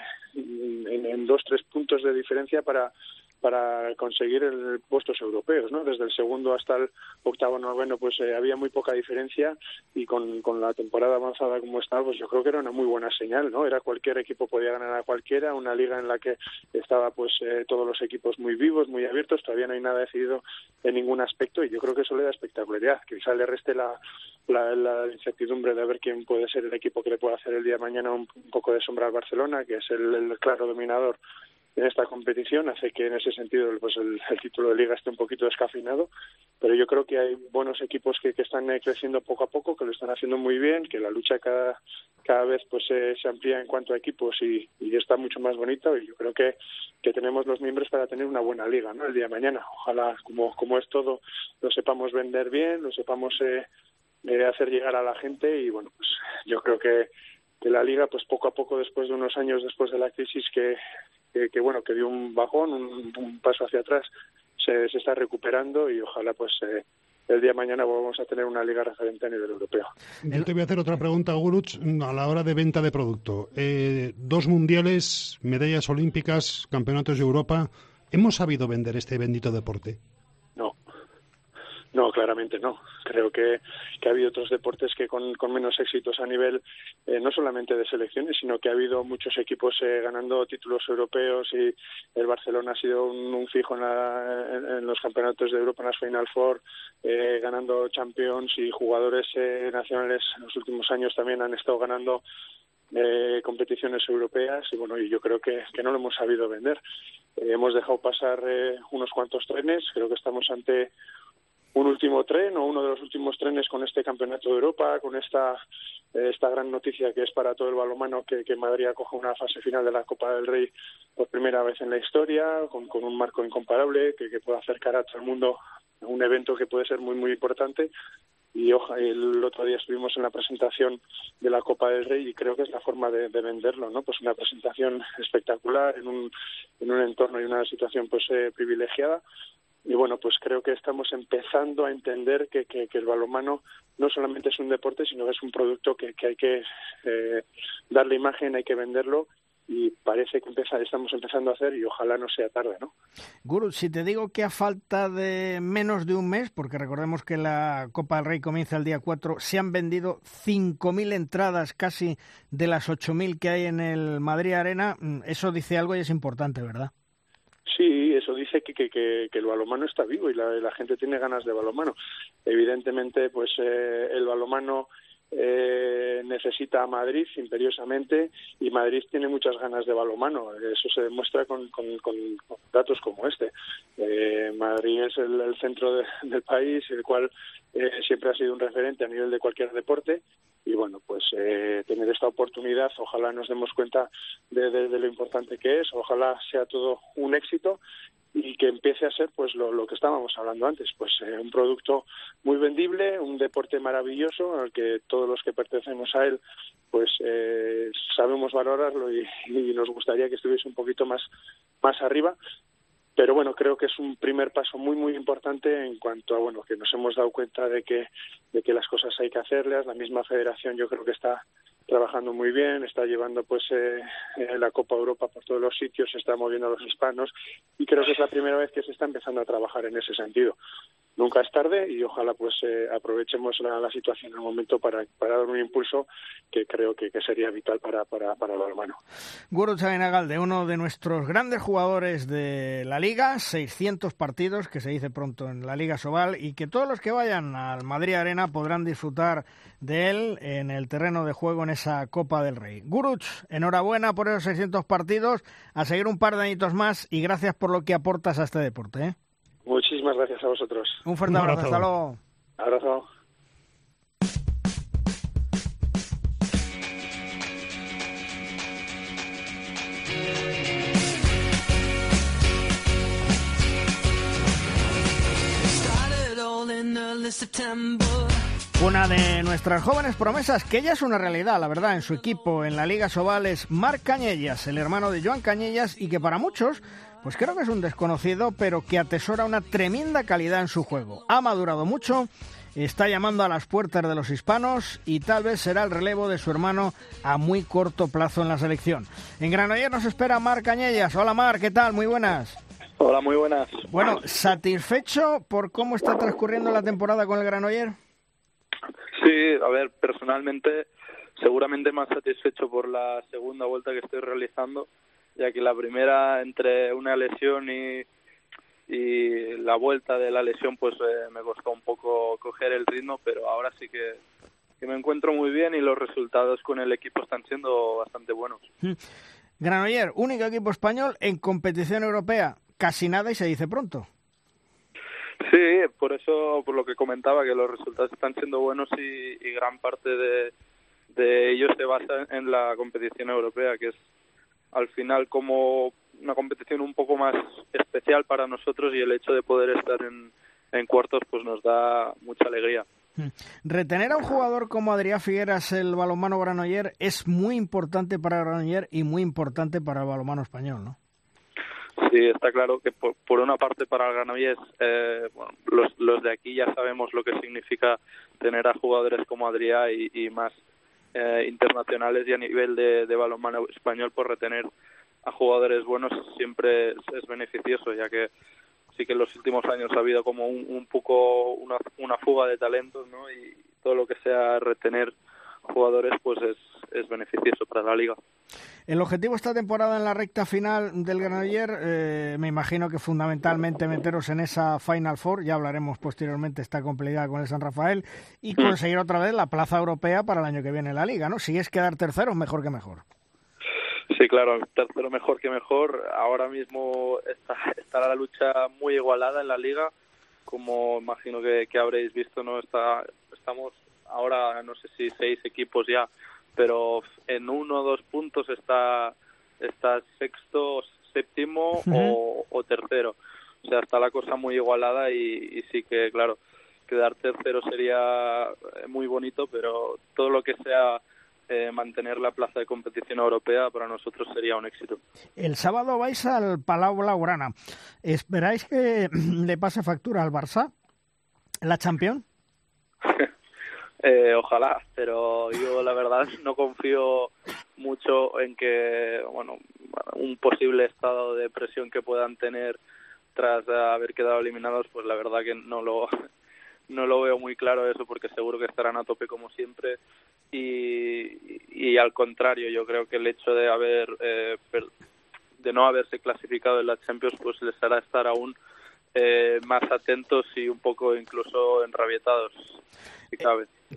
en 2-3 puntos de diferencia para conseguir puestos europeos, ¿no? Desde el segundo hasta el octavo, noveno, pues había muy poca diferencia, y con la temporada avanzada como está, pues yo creo que era una muy buena señal, ¿no? Era cualquier equipo podía ganar a cualquiera, una liga en la que estaba pues todos los equipos muy vivos, muy abiertos, todavía no hay nada decidido en ningún aspecto, y yo creo que eso le da espectacularidad. Quizá le reste la incertidumbre de ver quién puede ser el equipo que le pueda hacer el día de mañana un poco de sombra al Barcelona, que es el claro dominador en esta competición, hace que en ese sentido pues el título de liga esté un poquito descafeinado, pero yo creo que hay buenos equipos que están creciendo poco a poco, que lo están haciendo muy bien, que la lucha cada vez pues se amplía en cuanto a equipos y está mucho más bonita, y yo creo que tenemos los miembros para tener una buena liga, ¿no? El día de mañana, ojalá, como es todo, lo sepamos vender bien, lo sepamos hacer llegar a la gente, y bueno, pues yo creo que la liga pues poco a poco, después de unos años después de la crisis que dio un bajón, un paso hacia atrás, se está recuperando, y ojalá pues el día de mañana volvamos a tener una liga referente a nivel europeo. Yo te voy a hacer otra pregunta, Guruch, a la hora de venta de producto. 2 mundiales, medallas olímpicas, campeonatos de Europa. ¿Hemos sabido vender este bendito deporte? No, claramente no. Creo que ha habido otros deportes que con menos éxitos a nivel no solamente de selecciones, sino que ha habido muchos equipos ganando títulos europeos, y el Barcelona ha sido un fijo en los campeonatos de Europa, en las Final Four, ganando Champions, y jugadores nacionales en los últimos años también han estado ganando competiciones europeas, y bueno, y yo creo que no lo hemos sabido vender. Hemos dejado pasar unos cuantos trenes. Creo que estamos ante un último tren, o uno de los últimos trenes, con este campeonato de Europa, con esta gran noticia que es para todo el balonmano, que Madrid acoja una fase final de la Copa del Rey por primera vez en la historia, con un marco incomparable, que pueda acercar a todo el mundo a un evento que puede ser muy muy importante. Y el otro día estuvimos en la presentación de la Copa del Rey, y creo que es la forma de venderlo, ¿no? Pues una presentación espectacular en un entorno y una situación pues privilegiada. Y bueno, pues creo que estamos empezando a entender que el balonmano no solamente es un deporte, sino que es un producto que hay que darle imagen, hay que venderlo, y parece que estamos empezando a hacer, y ojalá no sea tarde, ¿no? Guru, si te digo que a falta de menos de un mes, porque recordemos que la Copa del Rey comienza el día 4, se han vendido 5.000 entradas casi de las 8.000 que hay en el Madrid Arena, eso dice algo y es importante, ¿verdad? Sí, eso dice que el balonmano está vivo, y la gente tiene ganas de balonmano. Evidentemente, pues el balonmano necesita a Madrid imperiosamente, y Madrid tiene muchas ganas de balonmano. Eso se demuestra con datos como este. Madrid es el centro del país, el cual siempre ha sido un referente a nivel de cualquier deporte. Y bueno, pues tener esta oportunidad, ojalá nos demos cuenta de lo importante que es, ojalá sea todo un éxito y que empiece a ser pues lo que estábamos hablando antes, pues un producto muy vendible, un deporte maravilloso al que todos los que pertenecemos a él pues sabemos valorarlo y nos gustaría que estuviese un poquito más arriba. Pero bueno, creo que es un primer paso muy muy importante en cuanto a bueno, que nos hemos dado cuenta de que las cosas hay que hacerlas. La misma federación yo creo que está trabajando muy bien, está llevando pues la Copa Europa por todos los sitios, se está moviendo a los hispanos y creo que es la primera vez que se está empezando a trabajar en ese sentido. Nunca es tarde y ojalá pues aprovechemos la situación en el momento para dar un impulso que creo que sería vital para el hermano. Gurutzz Aguinagalde, uno de nuestros grandes jugadores de la Liga, 600 partidos, que se dice pronto en la Liga Sobal, y que todos los que vayan al Madrid Arena podrán disfrutar de él en el terreno de juego en esa Copa del Rey. Gurutzz, enhorabuena por esos 600 partidos, a seguir un par de añitos más y gracias por lo que aportas a este deporte, ¿eh? Muchísimas gracias a vosotros. Un fuerte abrazo. Hasta luego. Abrazo. Una de nuestras jóvenes promesas, que ya es una realidad, la verdad, en su equipo en la Liga Sobal, es Marc Cañellas, el hermano de Joan Cañellas, y que para muchos, pues creo que es un desconocido, pero que atesora una tremenda calidad en su juego. Ha madurado mucho, está llamando a las puertas de los hispanos y tal vez será el relevo de su hermano a muy corto plazo en la selección. En Granollers nos espera Marc Cañellas. Hola Marc, ¿qué tal? Muy buenas. Hola, muy buenas. Bueno, ¿satisfecho por cómo está transcurriendo la temporada con el Granollers? Sí, a ver, personalmente seguramente más satisfecho por la segunda vuelta que estoy realizando, ya que la primera, entre una lesión y la vuelta de la lesión, pues me costó un poco coger el ritmo, pero ahora sí que me encuentro muy bien y los resultados con el equipo están siendo bastante buenos. Granollers, único equipo español en competición europea, casi nada y se dice pronto. Sí, por eso, por lo que comentaba, que los resultados están siendo buenos y gran parte de ellos se basa en la competición europea, que es al final como una competición un poco más especial para nosotros, y el hecho de poder estar en cuartos pues nos da mucha alegría. Retener a un jugador como Adrià Figueras, el balonmano Granollers, es muy importante para Granollers y muy importante para el balonmano español, ¿no? Sí, está claro que por una parte para el Granollers, bueno, los de aquí ya sabemos lo que significa tener a jugadores como Adrià y más internacionales, y a nivel de balonmano español, por retener a jugadores buenos siempre es beneficioso, ya que sí que en los últimos años ha habido como un poco una fuga de talentos, ¿no? Y todo lo que sea retener jugadores pues es beneficioso para la liga. El objetivo esta temporada en la recta final del Granollers, me imagino que fundamentalmente meteros en esa Final Four, ya hablaremos posteriormente, está complicada con el San Rafael, y conseguir otra vez la plaza europea para el año que viene en la liga, ¿no? Si es quedar terceros, mejor que mejor. Sí, claro, tercero mejor que mejor. Ahora mismo está la lucha muy igualada en la liga, como imagino que habréis visto, ¿no? Estamos ahora, no sé si 6 equipos ya, pero en 1 o 2 puntos está sexto, séptimo o tercero. O sea, está la cosa muy igualada y sí que, claro, quedar tercero sería muy bonito, pero todo lo que sea mantener la plaza de competición europea para nosotros sería un éxito. El sábado vais al Palau Blaugrana. ¿Esperáis que le pase factura al Barça la Champions? Ojalá, pero yo la verdad no confío mucho en que, bueno, un posible estado de presión que puedan tener tras haber quedado eliminados, pues la verdad que no lo veo muy claro eso, porque seguro que estarán a tope como siempre, y al contrario, yo creo que el hecho de de no haberse clasificado en la Champions pues les hará estar aún más atentos y un poco incluso enrabietados, si cabe.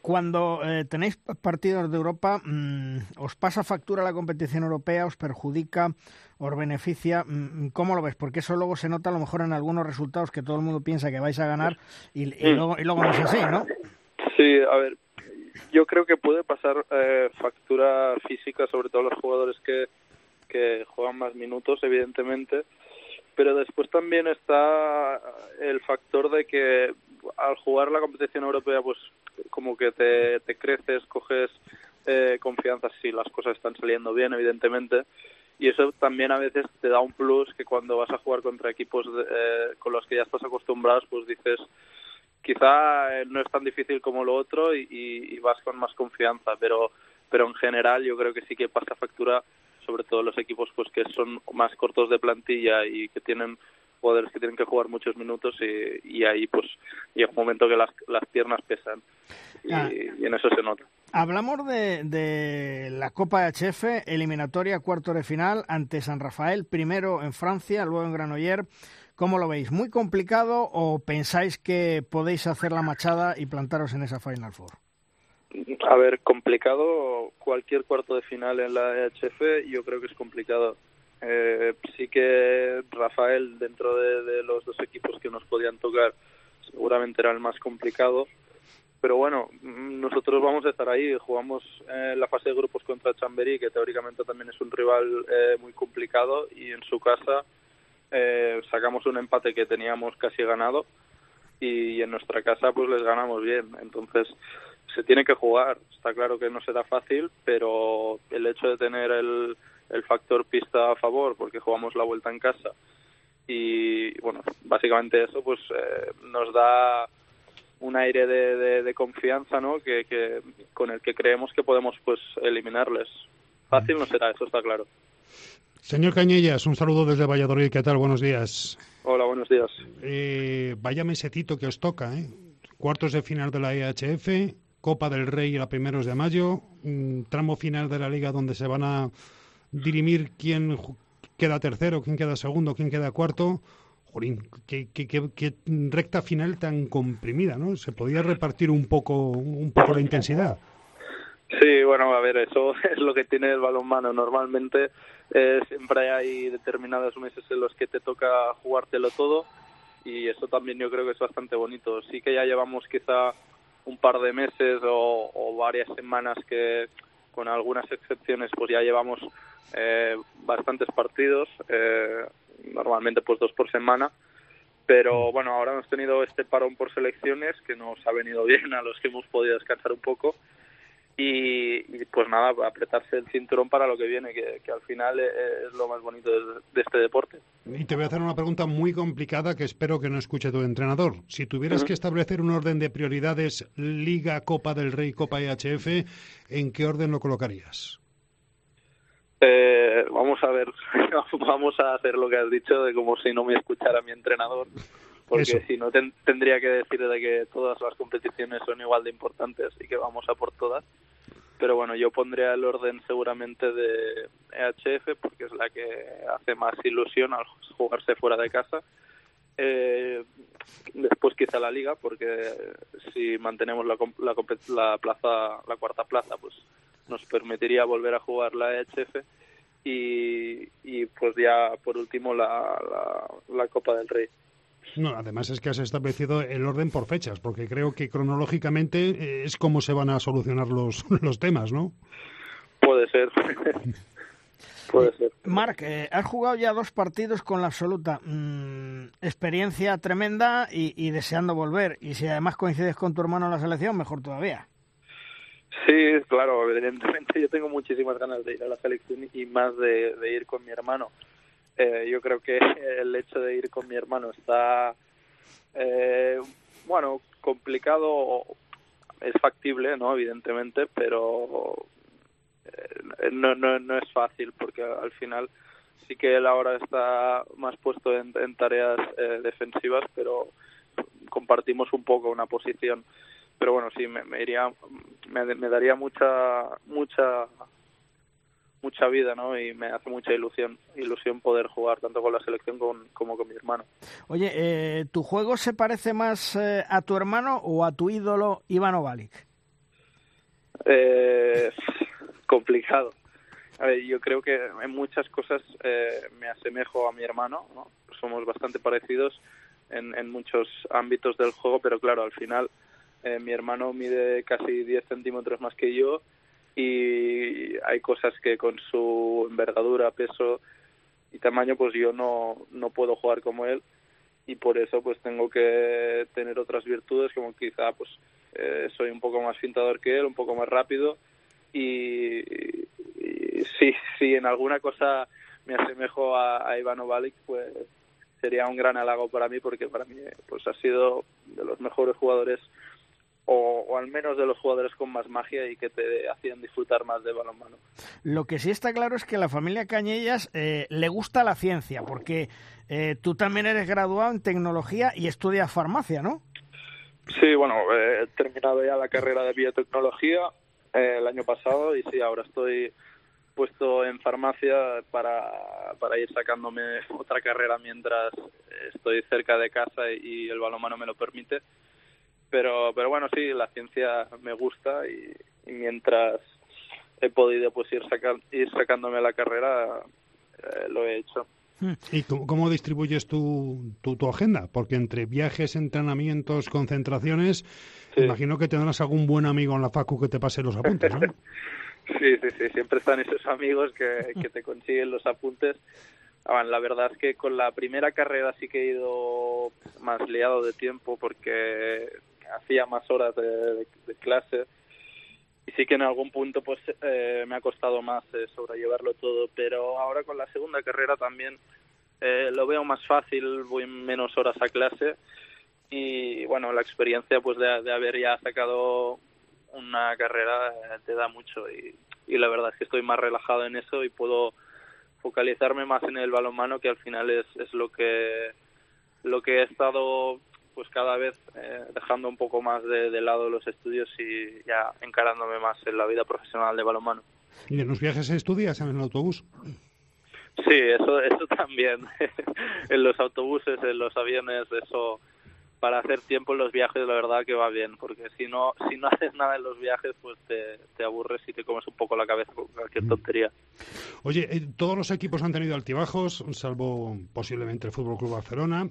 Cuando tenéis partidos de Europa, ¿os pasa factura la competición europea? ¿Os perjudica? ¿Os beneficia? ¿Cómo lo ves? Porque eso luego se nota a lo mejor en algunos resultados que todo el mundo piensa que vais a ganar y luego no es así, ¿no? Sí, a ver, yo creo que puede pasar factura física, sobre todo los jugadores que juegan más minutos, evidentemente, pero después también está el factor de que al jugar la competición europea, pues como que te creces, coges confianza si las cosas están saliendo bien, evidentemente, y eso también a veces te da un plus que cuando vas a jugar contra equipos con los que ya estás acostumbrados, pues dices, quizá no es tan difícil como lo otro y vas con más confianza, pero en general yo creo que sí que pasa factura, sobre todo los equipos pues que son más cortos de plantilla y que tienen jugadores que tienen que jugar muchos minutos y ahí pues llega un momento que las piernas pesan y en eso se nota. Hablamos de la Copa HF, eliminatoria, cuartos de final ante San Rafael, primero en Francia, luego en Granollers. ¿Cómo lo veis? ¿Muy complicado o pensáis que podéis hacer la machada y plantaros en esa Final Four? A ver, complicado, cualquier cuarto de final en la EHF yo creo que es complicado. Sí que Rafael, dentro de los dos equipos que nos podían tocar, seguramente era el más complicado. Pero bueno, nosotros vamos a estar ahí. Jugamos la fase de grupos contra Chamberí, que teóricamente también es un rival muy complicado, y en su casa sacamos un empate que teníamos casi ganado y en nuestra casa pues les ganamos bien. Entonces se tiene que jugar. Está claro que no será fácil, pero el hecho de tener el factor pista a favor, porque jugamos la vuelta en casa, y bueno, básicamente eso pues nos da un aire de confianza, ¿no? que con el que creemos que podemos pues eliminarles. Fácil no será, eso está claro. Señor Cañellas, un saludo desde Valladolid. ¿Qué tal? Buenos días. Hola, buenos días. Vaya mesetito que os toca, ¿eh? Cuartos de final de la EHF, Copa del Rey a primeros de mayo, tramo final de la Liga donde se van a dirimir quién queda tercero, quién queda segundo, quién queda cuarto. Jolín, qué recta final tan comprimida, ¿no? Se podía repartir un poco la intensidad. Sí, bueno, a ver, eso es lo que tiene el balonmano. Normalmente siempre hay determinados meses en los que te toca jugártelo todo, y eso también yo creo que es bastante bonito. Sí que ya llevamos quizá un par de meses o varias semanas que, con algunas excepciones, pues ya llevamos bastantes partidos, normalmente pues 2 por semana, pero bueno, ahora hemos tenido este parón por selecciones que nos ha venido bien a los que hemos podido descansar un poco. Y pues nada, apretarse el cinturón para lo que viene, que al final es lo más bonito de este deporte. Y te voy a hacer una pregunta muy complicada que espero que no escuche tu entrenador. Si tuvieras que establecer un orden de prioridades, Liga, Copa del Rey, Copa EHF, ¿en qué orden lo colocarías? Vamos a ver, vamos a hacer lo que has dicho, de como si no me escuchara mi entrenador, porque eso. Si no tendría que decir de que todas las competiciones son igual de importantes y que vamos a por todas. Pero bueno, yo pondría el orden seguramente de EHF, porque es la que hace más ilusión al jugarse fuera de casa. Después quizá la Liga, porque si mantenemos la cuarta plaza, pues nos permitiría volver a jugar la EHF, y pues ya por último la Copa del Rey. No, además es que has establecido el orden por fechas, porque creo que cronológicamente es como se van a solucionar los temas, ¿no? Puede ser. Puede ser. Marc, has jugado ya 2 partidos con la absoluta. Experiencia tremenda y deseando volver. Y si además coincides con tu hermano en la selección, mejor todavía. Sí, claro, evidentemente yo tengo muchísimas ganas de ir a la selección y más de ir con mi hermano. Yo creo que el hecho de ir con mi hermano está, bueno, complicado, es factible, ¿no? Evidentemente, pero no es fácil, porque al final sí que él ahora está más puesto en tareas defensivas, pero compartimos un poco una posición. Pero bueno, sí, me daría mucha vida, ¿no? Y me hace mucha ilusión poder jugar tanto con la selección como con mi hermano. Oye, ¿tu juego se parece más a tu hermano o a tu ídolo Ivano Balic? Complicado. A ver, yo creo que en muchas cosas me asemejo a mi hermano, ¿no? Somos bastante parecidos en muchos ámbitos del juego, pero claro, al final mi hermano mide casi 10 centímetros más que yo y hay cosas que con su envergadura, peso y tamaño, pues yo no puedo jugar como él, y por eso pues tengo que tener otras virtudes, como quizá pues soy un poco más fintador que él, un poco más rápido, y si en alguna cosa me asemejo a Ivano Balic, pues sería un gran halago para mí, porque para mí pues ha sido de los mejores jugadores, o al menos de los jugadores con más magia y que te hacían disfrutar más de balonmano. Lo que sí está claro es que a la familia Cañellas le gusta la ciencia, porque tú también eres graduado en tecnología y estudias farmacia, ¿no? Sí, bueno, he terminado ya la carrera de biotecnología el año pasado, y sí, ahora estoy puesto en farmacia para ir sacándome otra carrera mientras estoy cerca de casa y el balonmano me lo permite. Pero bueno, sí, la ciencia me gusta, y mientras he podido pues ir sacándome la carrera, lo he hecho. ¿Y cómo distribuyes tu agenda? Porque entre viajes, entrenamientos, concentraciones, sí, imagino que tendrás algún buen amigo en la facu que te pase los apuntes, ¿no? Sí, siempre están esos amigos que te consiguen los apuntes. La verdad es que con la primera carrera sí que he ido más liado de tiempo, porque hacía más horas de clase, y sí que en algún punto pues me ha costado más sobrellevarlo todo, pero ahora con la segunda carrera también lo veo más fácil, voy menos horas a clase, y bueno, la experiencia pues de haber ya sacado una carrera te da mucho, y la verdad es que estoy más relajado en eso y puedo focalizarme más en el balonmano, que al final es lo que he estado pues cada vez dejando un poco más de lado los estudios y ya encarándome más en la vida profesional de balonmano. ¿Y en los viajes estudias en el autobús? Sí, eso también. En los autobuses, en los aviones, eso, para hacer tiempo en los viajes, la verdad que va bien, porque si no haces nada en los viajes, pues te aburres y te comes un poco la cabeza con cualquier tontería. Oye, todos los equipos han tenido altibajos, salvo posiblemente el Fútbol Club Barcelona.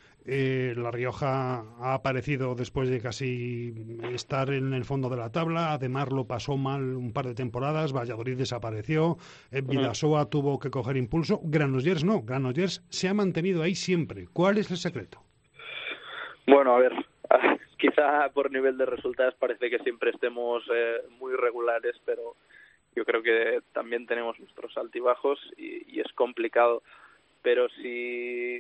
La Rioja ha aparecido después de casi estar en el fondo de la tabla. Además lo pasó mal un par de temporadas. Valladolid desapareció. Bidasoa tuvo que coger impulso. Granollers no. Granollers se ha mantenido ahí siempre. ¿Cuál es el secreto? Bueno, a ver, quizá por nivel de resultados parece que siempre estemos muy regulares, pero yo creo que también tenemos nuestros altibajos y es complicado. Pero si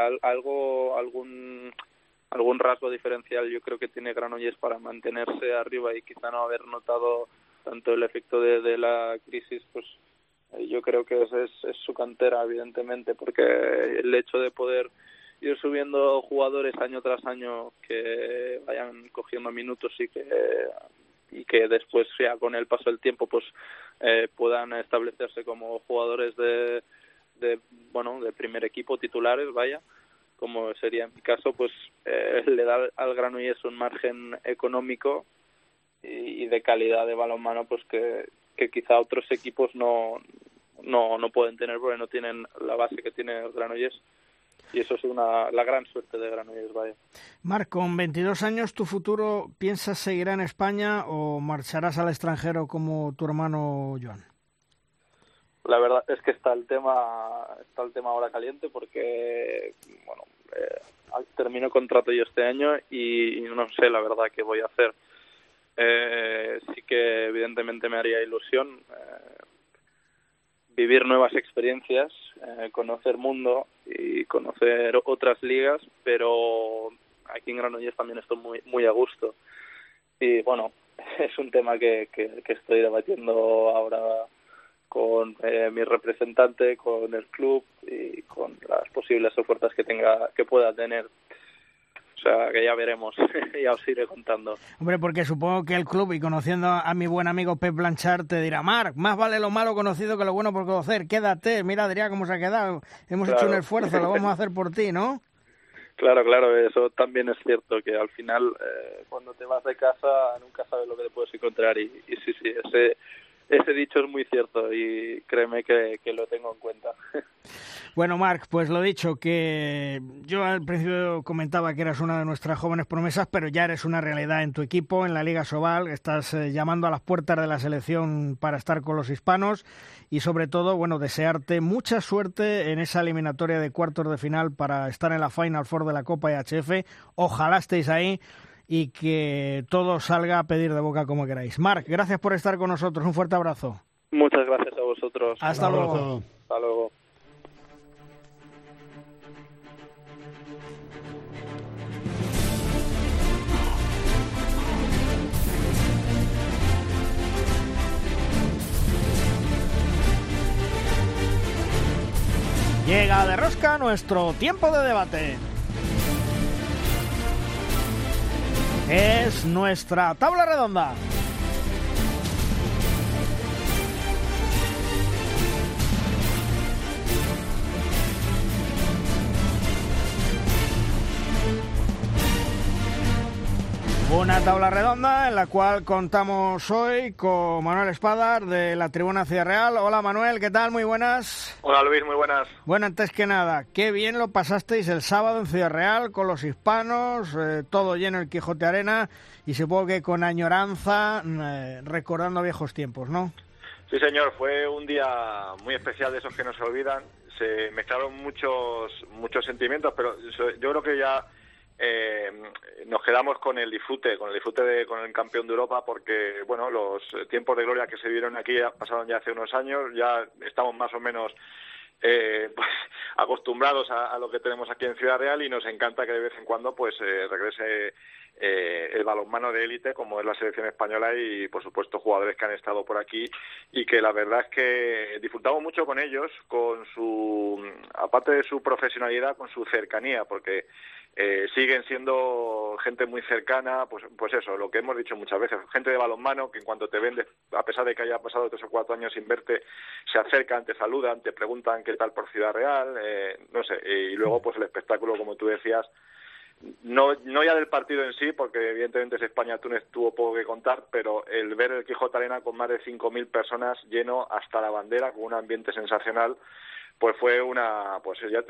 algún rasgo diferencial yo creo que tiene Granollers para mantenerse arriba y quizá no haber notado tanto el efecto de la crisis, pues yo creo que es su cantera, evidentemente, porque el hecho de poder ir subiendo jugadores año tras año que vayan cogiendo minutos y que después ya con el paso del tiempo pues puedan establecerse como jugadores de primer equipo, titulares, vaya, como sería en mi caso, pues le da al Granollers un margen económico y de calidad de balonmano pues que quizá otros equipos no pueden tener, porque no tienen la base que tiene el Granollers, y eso es la gran suerte de Granollers, vaya. Marc, con 22 años, ¿tu futuro piensas seguir en España o marcharás al extranjero como tu hermano Joan? La verdad es que está el tema ahora caliente, porque bueno, termino contrato yo este año y no sé la verdad qué voy a hacer. Sí que evidentemente me haría ilusión vivir nuevas experiencias, conocer mundo y conocer otras ligas, pero aquí en Granollers también estoy muy muy a gusto. Y bueno, es un tema que estoy debatiendo ahora con mi representante, con el club y con las posibles ofertas que pueda tener. O sea, que ya veremos, ya os iré contando. Hombre, porque supongo que el club, y conociendo a mi buen amigo Pep Blanchard, te dirá: Marc, más vale lo malo conocido que lo bueno por conocer, quédate, mira Adrián cómo se ha quedado, hemos hecho un esfuerzo, lo vamos a hacer por ti, ¿no? Claro, eso también es cierto, que al final cuando te vas de casa nunca sabes lo que te puedes encontrar y sí, ese dicho es muy cierto y créeme que lo tengo en cuenta. Bueno, Marc, pues lo dicho, que yo al principio comentaba que eras una de nuestras jóvenes promesas, pero ya eres una realidad en tu equipo, en la Liga Sobal, estás llamando a las puertas de la selección para estar con los hispanos y sobre todo, bueno, desearte mucha suerte en esa eliminatoria de cuartos de final para estar en la Final Four de la Copa IHF. Ojalá estéis ahí y que todo salga a pedir de boca como queráis. Marc, gracias por estar con nosotros, un fuerte abrazo. Muchas gracias a vosotros. Hasta luego. Hasta luego. Llega de rosca nuestro tiempo de debate. Es nuestra tabla redonda. Una tabla redonda en la cual contamos hoy con Manuel Espadar de la Tribuna Ciudad Real. Hola Manuel, ¿qué tal? Muy buenas. Hola Luis, muy buenas. Bueno, antes que nada, qué bien lo pasasteis el sábado en Ciudad Real con los hispanos, todo lleno el Quijote Arena y supongo que con añoranza, recordando viejos tiempos, ¿no? Sí señor, fue un día muy especial de esos que no se olvidan. Se mezclaron muchos sentimientos, pero yo creo que ya nos quedamos con el disfrute con el campeón de Europa, porque bueno, los tiempos de gloria que se vieron aquí pasaron ya hace unos años, ya estamos más o menos pues acostumbrados a lo que tenemos aquí en Ciudad Real y nos encanta que de vez en cuando pues regrese el balonmano de élite como es la selección española y por supuesto jugadores que han estado por aquí y que la verdad es que disfrutamos mucho con ellos, con su, aparte de su profesionalidad, con su cercanía, porque siguen siendo gente muy cercana, pues eso, lo que hemos dicho muchas veces, gente de balonmano que en cuanto te ven, a pesar de que haya pasado 3 o 4 años sin verte, se acercan, te saludan, te preguntan qué tal por Ciudad Real, no sé, y luego pues el espectáculo, como tú decías, no ya del partido en sí, porque evidentemente ese España-Túnez tuvo poco que contar, pero el ver el Quijote Arena con más de 5.000 personas lleno hasta la bandera, con un ambiente sensacional, pues fue una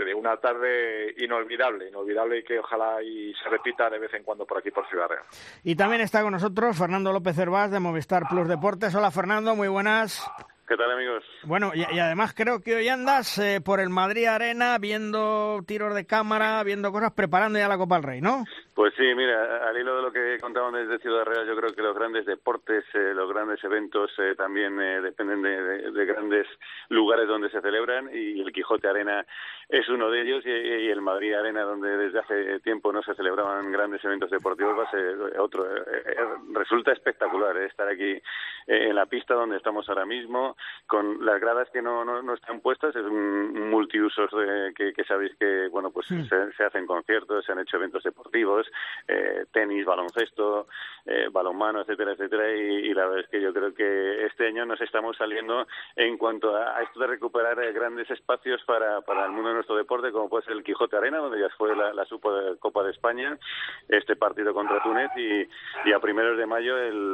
tarde inolvidable y que ojalá y se repita de vez en cuando por aquí por Ciudad Real. Y también está con nosotros Fernando López Hervás de Movistar Plus Deportes. Hola Fernando, muy buenas. ¿Qué tal, amigos? Bueno, y además creo que hoy andas por el Madrid Arena viendo tiros de cámara, viendo cosas, preparando ya la Copa del Rey, ¿no? Pues sí, mira, al hilo de lo que contaban desde Ciudad Real, yo creo que los grandes deportes, los grandes eventos también dependen de grandes lugares donde se celebran y el Quijote Arena es uno de ellos y el Madrid Arena, donde desde hace tiempo no se celebraban grandes eventos deportivos, va a ser otro. Resulta espectacular estar aquí en la pista donde estamos ahora mismo, con las gradas que no están puestas, es un multiusos que sabéis que bueno pues se hacen conciertos, se han hecho eventos deportivos, tenis, baloncesto, balonmano, etcétera, etcétera, y la verdad es que yo creo que este año nos estamos saliendo en cuanto a esto de recuperar grandes espacios para el mundo de nuestro deporte, como puede ser el Quijote Arena, donde ya fue la Supercopa de España, este partido contra Túnez y a primeros de mayo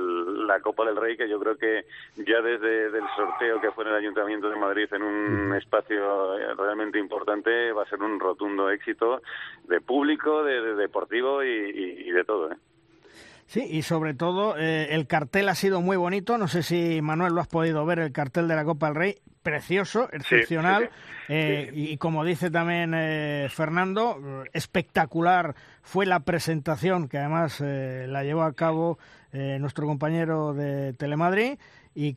la Copa del Rey, que yo creo que ya desde el sorteo que fue en el Ayuntamiento de Madrid en un espacio realmente importante va a ser un rotundo éxito de público, de deportivo y de todo, ¿eh? Sí, y sobre todo el cartel ha sido muy bonito, no sé si Manuel lo has podido ver, el cartel de la Copa del Rey, precioso, excepcional, sí. Y como dice también Fernando, espectacular fue la presentación que además la llevó a cabo nuestro compañero de Telemadrid y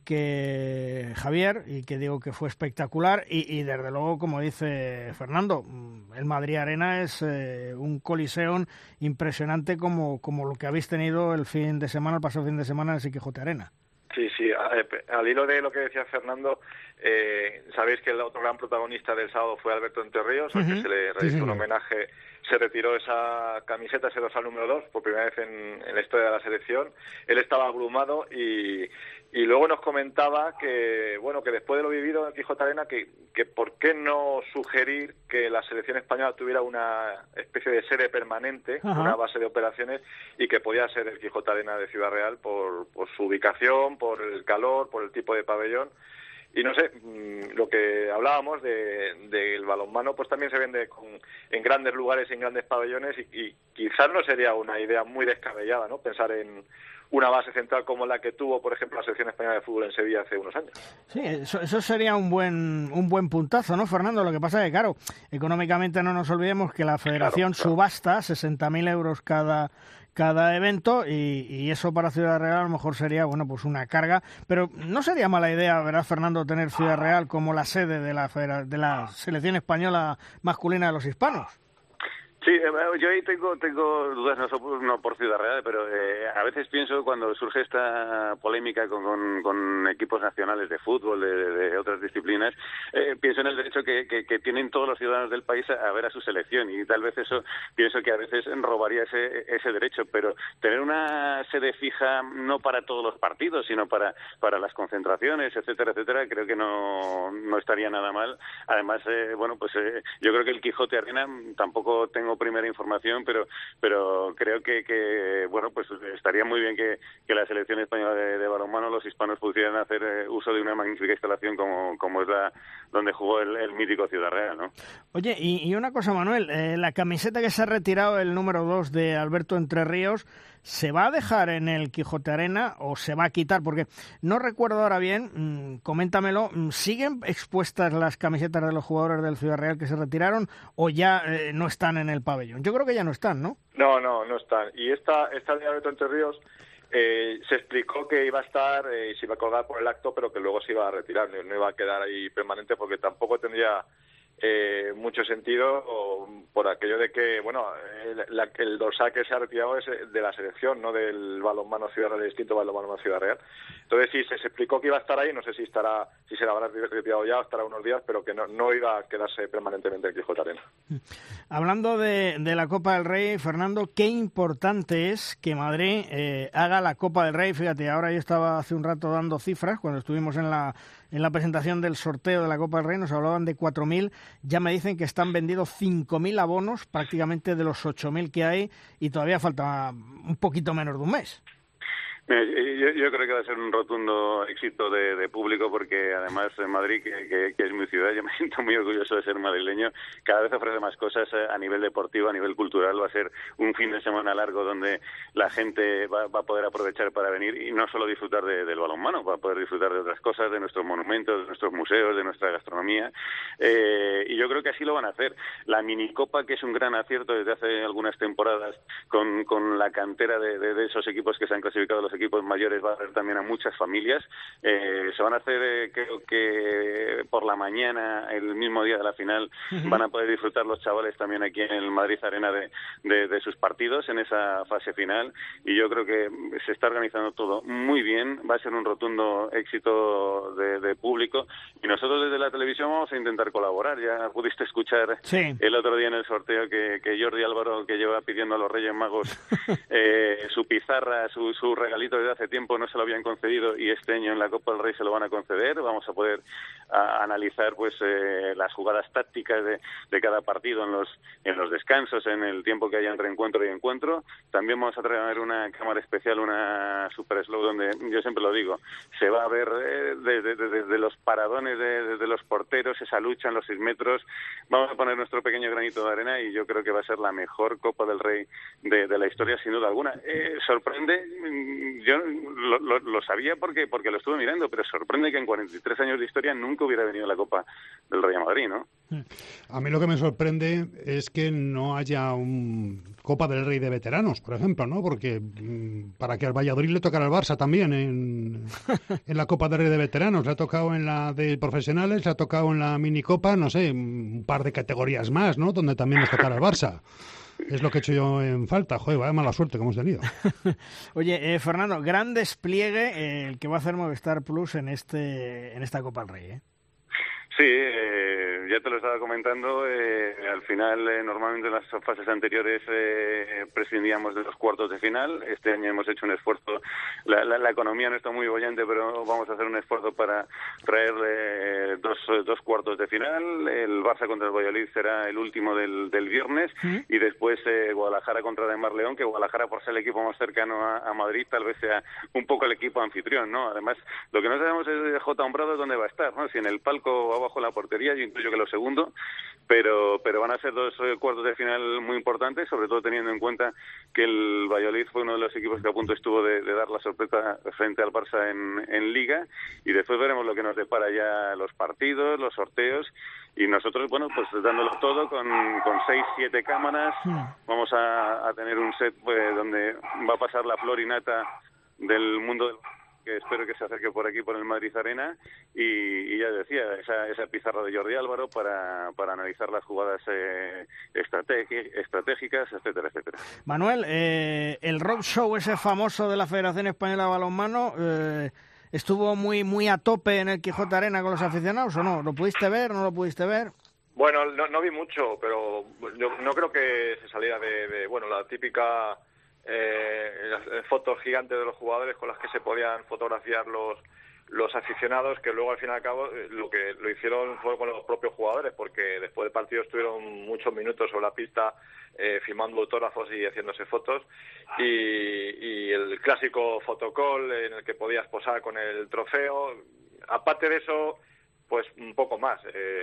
que Javier, y que digo que fue espectacular y desde luego, como dice Fernando, el Madrid Arena es un coliseum impresionante como lo que habéis tenido el pasado fin de semana en el Quijote Arena. Sí, al hilo de lo que decía Fernando, sabéis que el otro gran protagonista del sábado fue Alberto Entre Ríos, al que se le realizó un homenaje se retiró esa camiseta, ese dorsal número 2, por primera vez en la historia de la selección. Él estaba abrumado y luego nos comentaba que, bueno, que después de lo vivido en el Quijote Arena, que por qué no sugerir que la selección española tuviera una especie de sede permanente, una base de operaciones, y que podía ser el Quijote Arena de Ciudad Real por su ubicación, por el calor, por el tipo de pabellón. Y no sé, lo que hablábamos del balonmano, pues también se vende en grandes lugares, en grandes pabellones, y quizás no sería una idea muy descabellada, ¿no? Pensar en una base central como la que tuvo, por ejemplo, la selección española de fútbol en Sevilla hace unos años. Sí, eso sería un buen puntazo, ¿no, Fernando? Lo que pasa es que, claro, económicamente no nos olvidemos que la Federación subasta 60.000 euros cada evento, y eso para Ciudad Real a lo mejor sería, bueno, pues una carga, pero no sería mala idea, ¿verdad, Fernando, tener Ciudad Real como la sede de la selección española masculina de los hispanos? Sí, yo ahí tengo dudas, no por Ciudad Real, pero a veces pienso, cuando surge esta polémica con equipos nacionales de fútbol, de otras disciplinas, pienso en el derecho que tienen todos los ciudadanos del país a ver a su selección, y tal vez eso pienso que a veces robaría ese derecho, pero tener una sede fija no para todos los partidos, sino para las concentraciones, etcétera, creo que no estaría nada mal. Además, yo creo que el Quijote Arena, tampoco tengo primera información, pero creo que bueno, pues estaría muy bien que la selección española de balonmano, los hispanos, pudieran hacer uso de una magnífica instalación como es donde jugó el mítico Ciudad Real, ¿no? Oye, y una cosa, Manuel, la camiseta que se ha retirado, el número 2 de Alberto Entre Ríos, ¿se va a dejar en el Quijote Arena o se va a quitar? Porque no recuerdo ahora bien, coméntamelo, ¿siguen expuestas las camisetas de los jugadores del Ciudad Real que se retiraron o ya no están en el pabellón? Yo creo que ya no están, ¿no? No están. Y esta de Alberto Entre Ríos se explicó que iba a estar y se iba a colgar por el acto, pero que luego se iba a retirar, no iba a quedar ahí permanente, porque tampoco tendría mucho sentido, por aquello de que, bueno, el dorsal que se ha retirado es de la selección, no del balonmano Ciudad Real, distinto balonmano Ciudad Real. Entonces sí, se explicó que iba a estar ahí, no sé si se la habrá retirado ya o estará unos días, pero que no iba a quedarse permanentemente en el Quijote Arena. Hablando de la Copa del Rey, Fernando, qué importante es que Madrid haga la Copa del Rey. Fíjate, ahora yo estaba hace un rato dando cifras, cuando estuvimos en la presentación del sorteo de la Copa del Rey, nos hablaban de 4.000, ya me dicen que están vendidos 5.000 abonos, prácticamente de los 8.000 que hay, y todavía falta un poquito menos de un mes. Yo creo que va a ser un rotundo éxito de público, porque además en Madrid, que es mi ciudad, yo me siento muy orgulloso de ser madrileño, cada vez ofrece más cosas a nivel deportivo, a nivel cultural. Va a ser un fin de semana largo donde la gente va a poder aprovechar para venir y no solo disfrutar del balonmano, va a poder disfrutar de otras cosas, de nuestros monumentos, de nuestros museos, de nuestra gastronomía, y yo creo que así lo van a hacer. La minicopa, que es un gran acierto desde hace algunas temporadas, con la cantera de esos equipos que se han clasificado, los equipos mayores, va a haber también a muchas familias. Se van a hacer, creo que por la mañana, el mismo día de la final, van a poder disfrutar los chavales también aquí en el Madrid Arena de sus partidos en esa fase final, y yo creo que se está organizando todo muy bien. Va a ser un rotundo éxito de público, y nosotros desde la televisión vamos a intentar colaborar. Ya pudiste escuchar el otro día en el sorteo que Jordi Álvaro, que lleva pidiendo a los Reyes Magos su pizarra, su regalito desde hace tiempo, no se lo habían concedido, y este año en la Copa del Rey se lo van a conceder. Vamos a poder analizar pues las jugadas tácticas de cada partido en los descansos, en el tiempo que haya entre encuentro y encuentro. También vamos a traer una cámara especial, una super slow, donde, yo siempre lo digo, se va a ver desde los paradones de los porteros, esa lucha en los 6 metros. Vamos a poner nuestro pequeño granito de arena, y yo creo que va a ser la mejor Copa del Rey de la historia, sin duda alguna. Sorprende, yo lo sabía porque lo estuve mirando, pero sorprende que en 43 años de historia nunca hubiera venido la Copa del Rey a Madrid, ¿no? A mí lo que me sorprende es que no haya un Copa del Rey de veteranos, por ejemplo, ¿no? Porque para que al Valladolid le tocara al Barça también en la Copa del Rey de veteranos, le ha tocado en la de profesionales, le ha tocado en la minicopa, no sé, un par de categorías más, ¿no? Donde también les tocara al Barça. Es lo que he hecho yo en falta. Joder, vaya mala suerte que hemos tenido. Oye, Fernando, gran despliegue el que va a hacer Movistar Plus en esta Copa del Rey, ¿eh? Sí, ya te lo estaba comentando. Al final, normalmente en las fases anteriores prescindíamos de los cuartos de final. Este año hemos hecho un esfuerzo. La economía no está muy bollante, pero vamos a hacer un esfuerzo para traer dos cuartos de final. El Barça contra el Valladolid será el último del viernes y después Guadalajara contra Demar León, que Guadalajara, por ser el equipo más cercano a Madrid, tal vez sea un poco el equipo anfitrión, ¿no? Además, lo que no sabemos es J. Hombrado dónde va a estar, ¿no? Si en el palco abajo la portería, yo intuyo que lo segundo, pero van a ser dos cuartos de final muy importantes, sobre todo teniendo en cuenta que el Valladolid fue uno de los equipos que a punto estuvo de dar la sorpresa frente al Barça en Liga, y después veremos lo que nos depara ya los partidos, los sorteos, y nosotros, bueno, pues dándolo todo con 6-7 cámaras, vamos a tener un set donde va a pasar la flor y nata del mundo del, que espero que se acerque por aquí, por el Madrid Arena, y ya decía, esa pizarra de Jordi Álvaro para analizar las jugadas estratégicas, etcétera, etcétera. Manuel, el roadshow ese famoso de la Federación Española de Balonmano, ¿estuvo muy a tope en el Quijote Arena con los aficionados o no? ¿Lo pudiste ver, no lo pudiste ver? Bueno, no vi mucho, pero yo no creo que se saliera de la típica fotos gigantes de los jugadores con las que se podían fotografiar los aficionados, que luego al fin y al cabo lo hicieron fue con los propios jugadores, porque después del partido estuvieron muchos minutos sobre la pista firmando autógrafos y haciéndose fotos, y el clásico fotocall en el que podías posar con el trofeo. Aparte de eso, pues un poco más,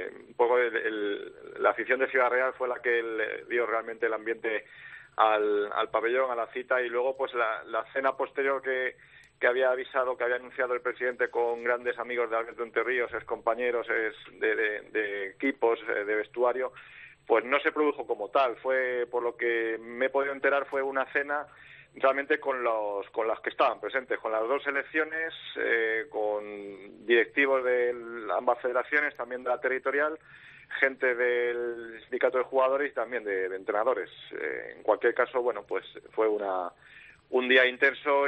la afición de Ciudad Real fue la que le dio realmente el ambiente al pabellón, a la cita, y luego pues la cena posterior que había anunciado el presidente con grandes amigos de Alberto Enterríos, excompañeros de equipos, de vestuario, pues no se produjo como tal. Fue, por lo que me he podido enterar, fue una cena realmente con las que estaban presentes, con las dos selecciones, con directivos de ambas federaciones, también de la territorial, gente del sindicato de jugadores y también de entrenadores. En cualquier caso, bueno, pues fue un día intenso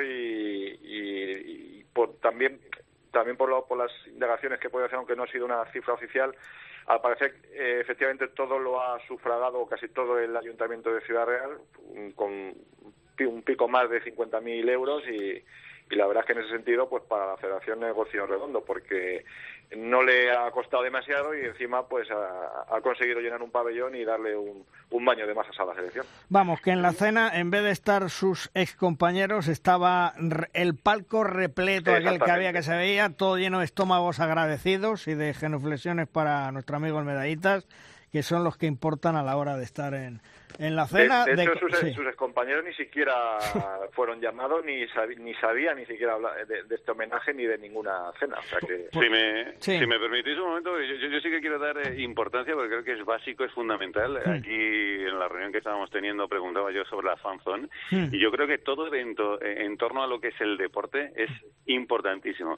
y también por las indagaciones que puede hacer, aunque no ha sido una cifra oficial, al parecer efectivamente todo lo ha sufragado, casi todo, el Ayuntamiento de Ciudad Real, con un pico más de 50.000 euros, y la verdad es que en ese sentido, pues para la Federación negocio redondo, porque no le ha costado demasiado y encima pues ha conseguido llenar un pabellón y darle un baño de masas a la selección. Vamos, que en la cena, en vez de estar sus excompañeros, estaba el palco repleto, aquel que había, que se veía, todo lleno de estómagos agradecidos y de genuflexiones para nuestro amigo el Medallitas, que son los que importan a la hora de estar en la cena. De hecho, sus excompañeros ni siquiera fueron llamados, ni sabían ni siquiera hablar de este homenaje ni de ninguna cena. O sea que... Si me permitís un momento, yo sí que quiero dar importancia, porque creo que es básico, es fundamental. Aquí, en la reunión que estábamos teniendo, preguntaba yo sobre la fan zone, y yo creo que todo evento en torno a lo que es el deporte es importantísimo.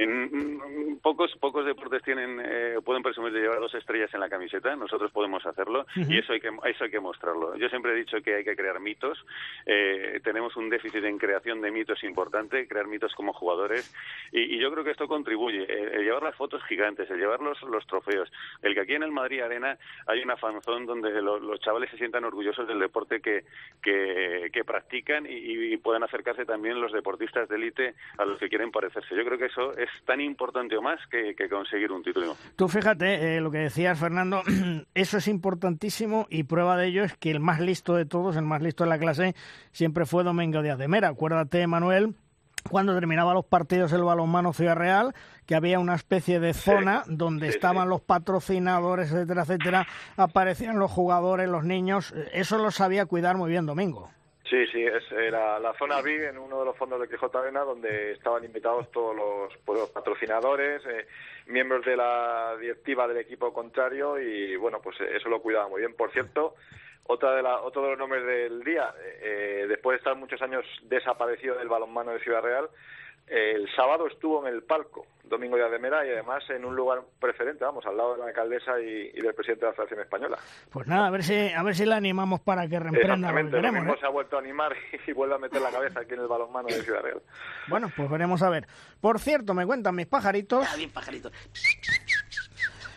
Pocos deportes pueden presumir de llevar 2 estrellas en la camiseta. Nosotros podemos hacerlo, y eso hay que mostrarlo. Yo siempre he dicho que hay que crear mitos. Tenemos un déficit en creación de mitos importante, crear mitos como jugadores, y yo creo que esto contribuye. El llevar las fotos gigantes, el llevar los trofeos, el que aquí en el Madrid Arena hay una fanzón donde los chavales se sientan orgullosos del deporte que practican, y puedan acercarse también los deportistas de élite a los que quieren parecerse. Yo creo que eso es tan importante o más que conseguir un título. Tú fíjate, lo que decías, Fernando, eso es importantísimo, y prueba de ello es que el más listo de todos, el más listo de la clase, siempre fue Domingo Díaz de Mera. Acuérdate, Manuel, cuando terminaba los partidos del balonmano Ciudad Real, que había una especie de zona donde estaban los patrocinadores, etcétera, etcétera, aparecían los jugadores, los niños. Eso lo sabía cuidar muy bien Domingo. Sí, era la zona VIP en uno de los fondos de Quijote Arena, donde estaban invitados todos los patrocinadores, miembros de la directiva del equipo contrario, y bueno, pues eso lo cuidaba muy bien. Por cierto, otro de los nombres del día, después de estar muchos años desaparecido del balonmano de Ciudad Real, el sábado estuvo en el palco Domingo Díaz de Mera, y además en un lugar preferente, al lado de la alcaldesa y del presidente de la Federación Española. Pues nada, a ver si la animamos para que reemprenda lo que queremos, ¿no? Se ha vuelto a animar y vuelve a meter la cabeza aquí en el balonmano de Ciudad Real. Bueno, pues veremos a ver. Por cierto, me cuentan mis pajaritos. Bien, pajaritos.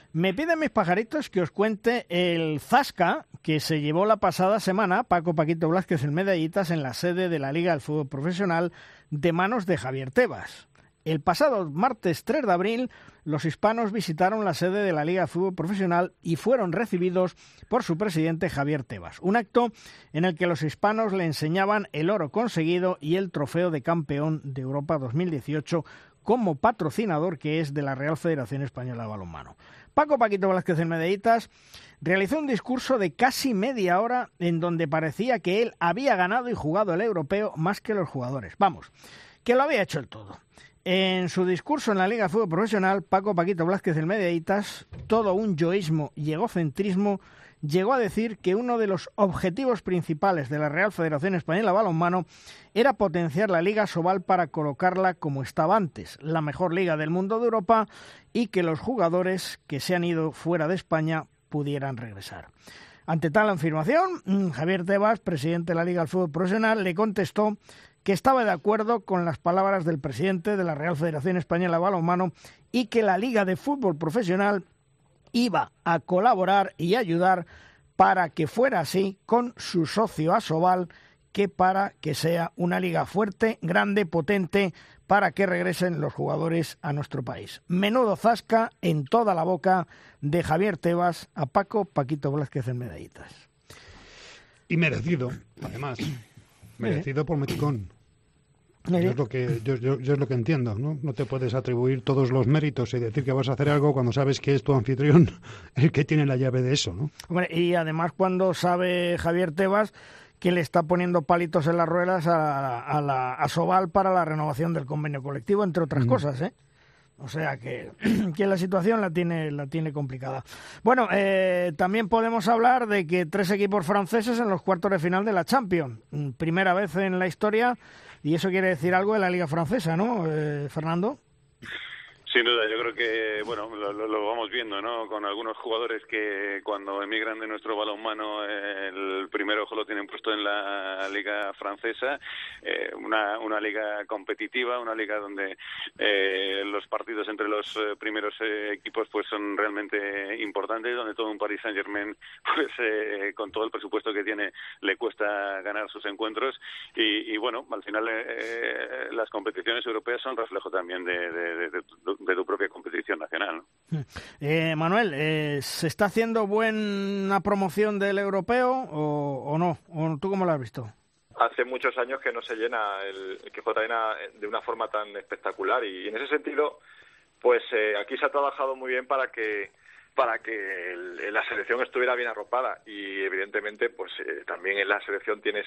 Me piden mis pajaritos que os cuente el zasca que se llevó la pasada semana Paquito Blázquez en Medallitas en la sede de la Liga del Fútbol Profesional de manos de Javier Tebas. El pasado martes 3 de abril, los hispanos visitaron la sede de la Liga de Fútbol Profesional y fueron recibidos por su presidente Javier Tebas. Un acto en el que los hispanos le enseñaban el oro conseguido y el trofeo de campeón de Europa 2018 como patrocinador que es de la Real Federación Española de Balonmano. Paquito Blázquez en Medallitas realizó un discurso de casi media hora en donde parecía que él había ganado y jugado el europeo más que los jugadores. Vamos, que lo había hecho el todo. En su discurso en la Liga de Fútbol Profesional, Paquito Blázquez en Medallitas, todo un yoísmo y egocentrismo, llegó a decir que uno de los objetivos principales de la Real Federación Española de Balonmano era potenciar la Liga Sobal para colocarla como estaba antes, la mejor liga del mundo de Europa, y que los jugadores que se han ido fuera de España pudieran regresar. Ante tal afirmación, Javier Tebas, presidente de la Liga del Fútbol Profesional, le contestó que estaba de acuerdo con las palabras del presidente de la Real Federación Española de Balonmano y que la Liga de Fútbol Profesional iba a colaborar y ayudar para que fuera así con su socio Asobal, que para que sea una liga fuerte, grande, potente, para que regresen los jugadores a nuestro país. Menudo zasca en toda la boca de Javier Tebas a Paquito Blázquez en Medallitas. Y merecido, además. Merecido por Meticón. Yo es lo que entiendo, ¿no? No te puedes atribuir todos los méritos y decir que vas a hacer algo cuando sabes que es tu anfitrión el que tiene la llave de eso, ¿no? Hombre, y además cuando sabe Javier Tebas que le está poniendo palitos en las ruedas a Sobal para la renovación del convenio colectivo, entre otras cosas, ¿eh? O sea que la situación la tiene complicada. Bueno, también podemos hablar de que 3 equipos franceses en los cuartos de final de la Champions. Primera vez en la historia, y eso quiere decir algo de la Liga Francesa, ¿no, Fernando? Sin duda, yo creo que, bueno, lo vamos viendo, ¿no? Con algunos jugadores que cuando emigran de nuestro balonmano el primer ojo lo tienen puesto en la liga francesa, una liga competitiva, una liga donde los partidos entre los primeros equipos pues son realmente importantes, donde todo un Paris Saint-Germain, pues con todo el presupuesto que tiene, le cuesta ganar sus encuentros y bueno, al final las competiciones europeas son reflejo también de tu propia competición nacional, ¿no? Manuel, ¿se está haciendo buena promoción del europeo o no? ¿O tú cómo lo has visto? Hace muchos años que no se llena el Quijote Arena de una forma tan espectacular y en ese sentido, pues aquí se ha trabajado muy bien para que la selección estuviera bien arropada y evidentemente pues también en la selección tiene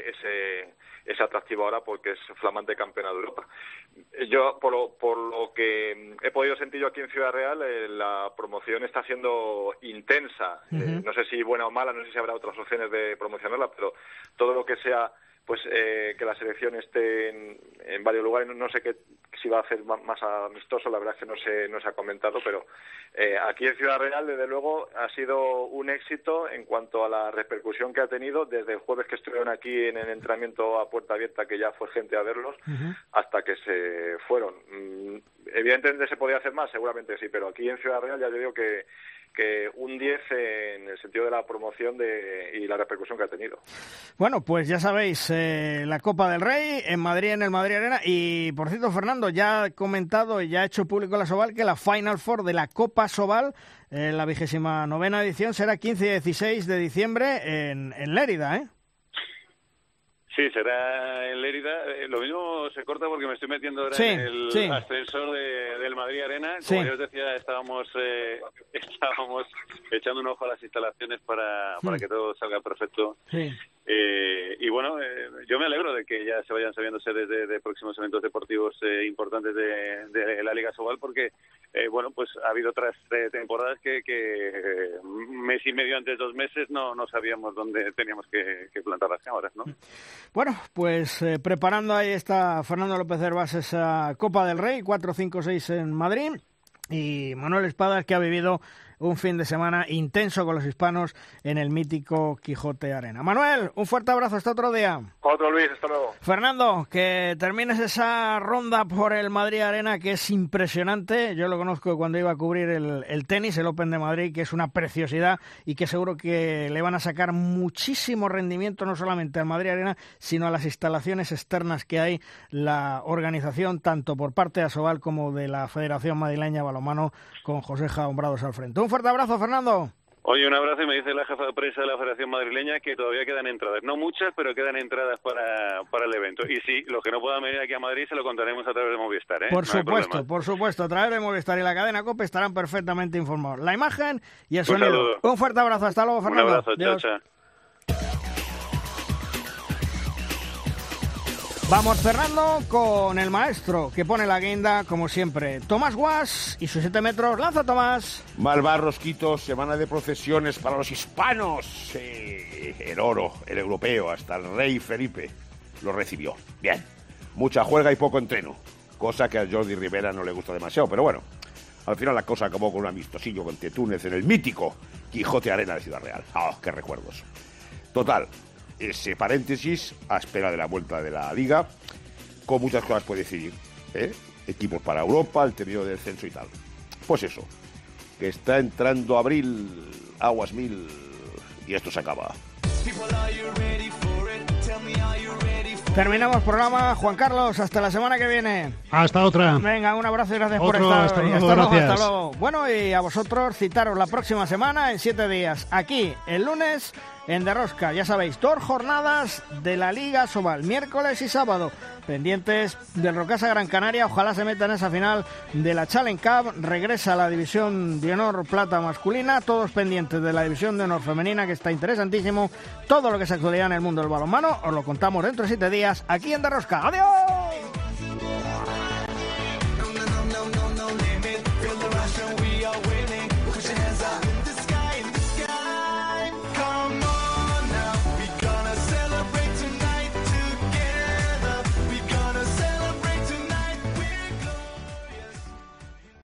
ese atractivo ahora porque es flamante campeona de Europa. Yo por lo que he podido sentir yo aquí en Ciudad Real, la promoción está siendo intensa. No sé si buena o mala, no sé si habrá otras opciones de promocionarla, pero todo lo que sea pues que la selección esté en varios lugares, no sé si va a hacer más amistoso, la verdad es que no se ha comentado, pero aquí en Ciudad Real, desde luego, ha sido un éxito en cuanto a la repercusión que ha tenido desde el jueves que estuvieron aquí en el entrenamiento a puerta abierta, que ya fue gente a verlos, hasta que se fueron. Evidentemente se podía hacer más, seguramente sí, pero aquí en Ciudad Real ya te digo que un 10 en el sentido de la promoción y la repercusión que ha tenido. Bueno, pues ya sabéis, la Copa del Rey en Madrid, en el Madrid Arena. Y, por cierto, Fernando, ya ha comentado y ya ha hecho público la Sobal que la Final Four de la Copa Sobal, la 29ª edición, será 15 y 16 de diciembre en Lérida, ¿eh? Sí, será en Lérida. Lo mismo se corta porque me estoy metiendo ahora en el ascensor del Madrid Arena. Como yo os decía, estábamos echando un ojo a las instalaciones para que todo salga perfecto. Sí. Y bueno, yo me alegro de que ya se vayan sabiendo sedes de próximos eventos deportivos importantes de la Liga Sobal porque, bueno, pues ha habido otras temporadas que mes y medio antes, 2 meses, no sabíamos dónde teníamos que plantar las cámaras, ¿no? Bueno, pues preparando ahí está Fernando López Hervás esa Copa del Rey, 4, 5, 6 en Madrid, y Manuel Espadas, que ha vivido un fin de semana intenso con los hispanos en el mítico Quijote Arena. Manuel, un fuerte abrazo, hasta otro día. Otro, Luis, hasta luego. Fernando, que termines esa ronda por el Madrid Arena, que es impresionante. Yo lo conozco cuando iba a cubrir el tenis, el Open de Madrid, que es una preciosidad y que seguro que le van a sacar muchísimo rendimiento no solamente al Madrid Arena, sino a las instalaciones externas que hay, la organización tanto por parte de Asobal como de la Federación Madrileña de Balonmano, con Joseja Hombrados al frente. Un fuerte abrazo, Fernando. Oye, un abrazo, y me dice la jefa de prensa de la Federación Madrileña que todavía quedan entradas. No muchas, pero quedan entradas para el evento. Y sí, los que no puedan venir aquí a Madrid se lo contaremos a través de Movistar, ¿eh? Por supuesto, a través de Movistar y la cadena COPE estarán perfectamente informados. La imagen y el sonido. Saludo. Un fuerte abrazo, hasta luego, Fernando. Un abrazo, chao, chao. Vamos cerrando con el maestro que pone la guinda, como siempre. Tomás Guas y sus 7 metros. ¡Lanza, Tomás! Malvar, Rosquito, semana de procesiones para los hispanos. El oro, el europeo, hasta el rey Felipe lo recibió. Bien, mucha juerga y poco entreno, cosa que a Jordi Rivera no le gusta demasiado, pero bueno, al final la cosa acabó con un amistosillo contra Túnez en el mítico Quijote Arena de Ciudad Real. ¡Oh, qué recuerdos! Total, ese paréntesis a espera de la vuelta de la Liga, con muchas cosas puede decidir, ¿eh? Equipos para Europa, el término del censo y tal. Pues eso, que está entrando abril, aguas mil, y esto se acaba. Terminamos programa. Juan Carlos, hasta la semana que viene. Hasta otra. Venga, un abrazo y gracias por estar hoy. Hasta luego. Bueno, y a vosotros citaros la próxima semana en 7 días. Aquí, el lunes, en De Rosca. Ya sabéis, 2 jornadas de la Liga Asobal, miércoles y sábado. Pendientes del Rocasa Gran Canaria. Ojalá se meta en esa final de la Challenge Cup. Regresa a la división de honor plata masculina. Todos pendientes de la división de honor femenina, que está interesantísimo. Todo lo que se actualidad en el mundo del balonmano os lo contamos dentro de 7 días aquí en De Rosca. ¡Adiós!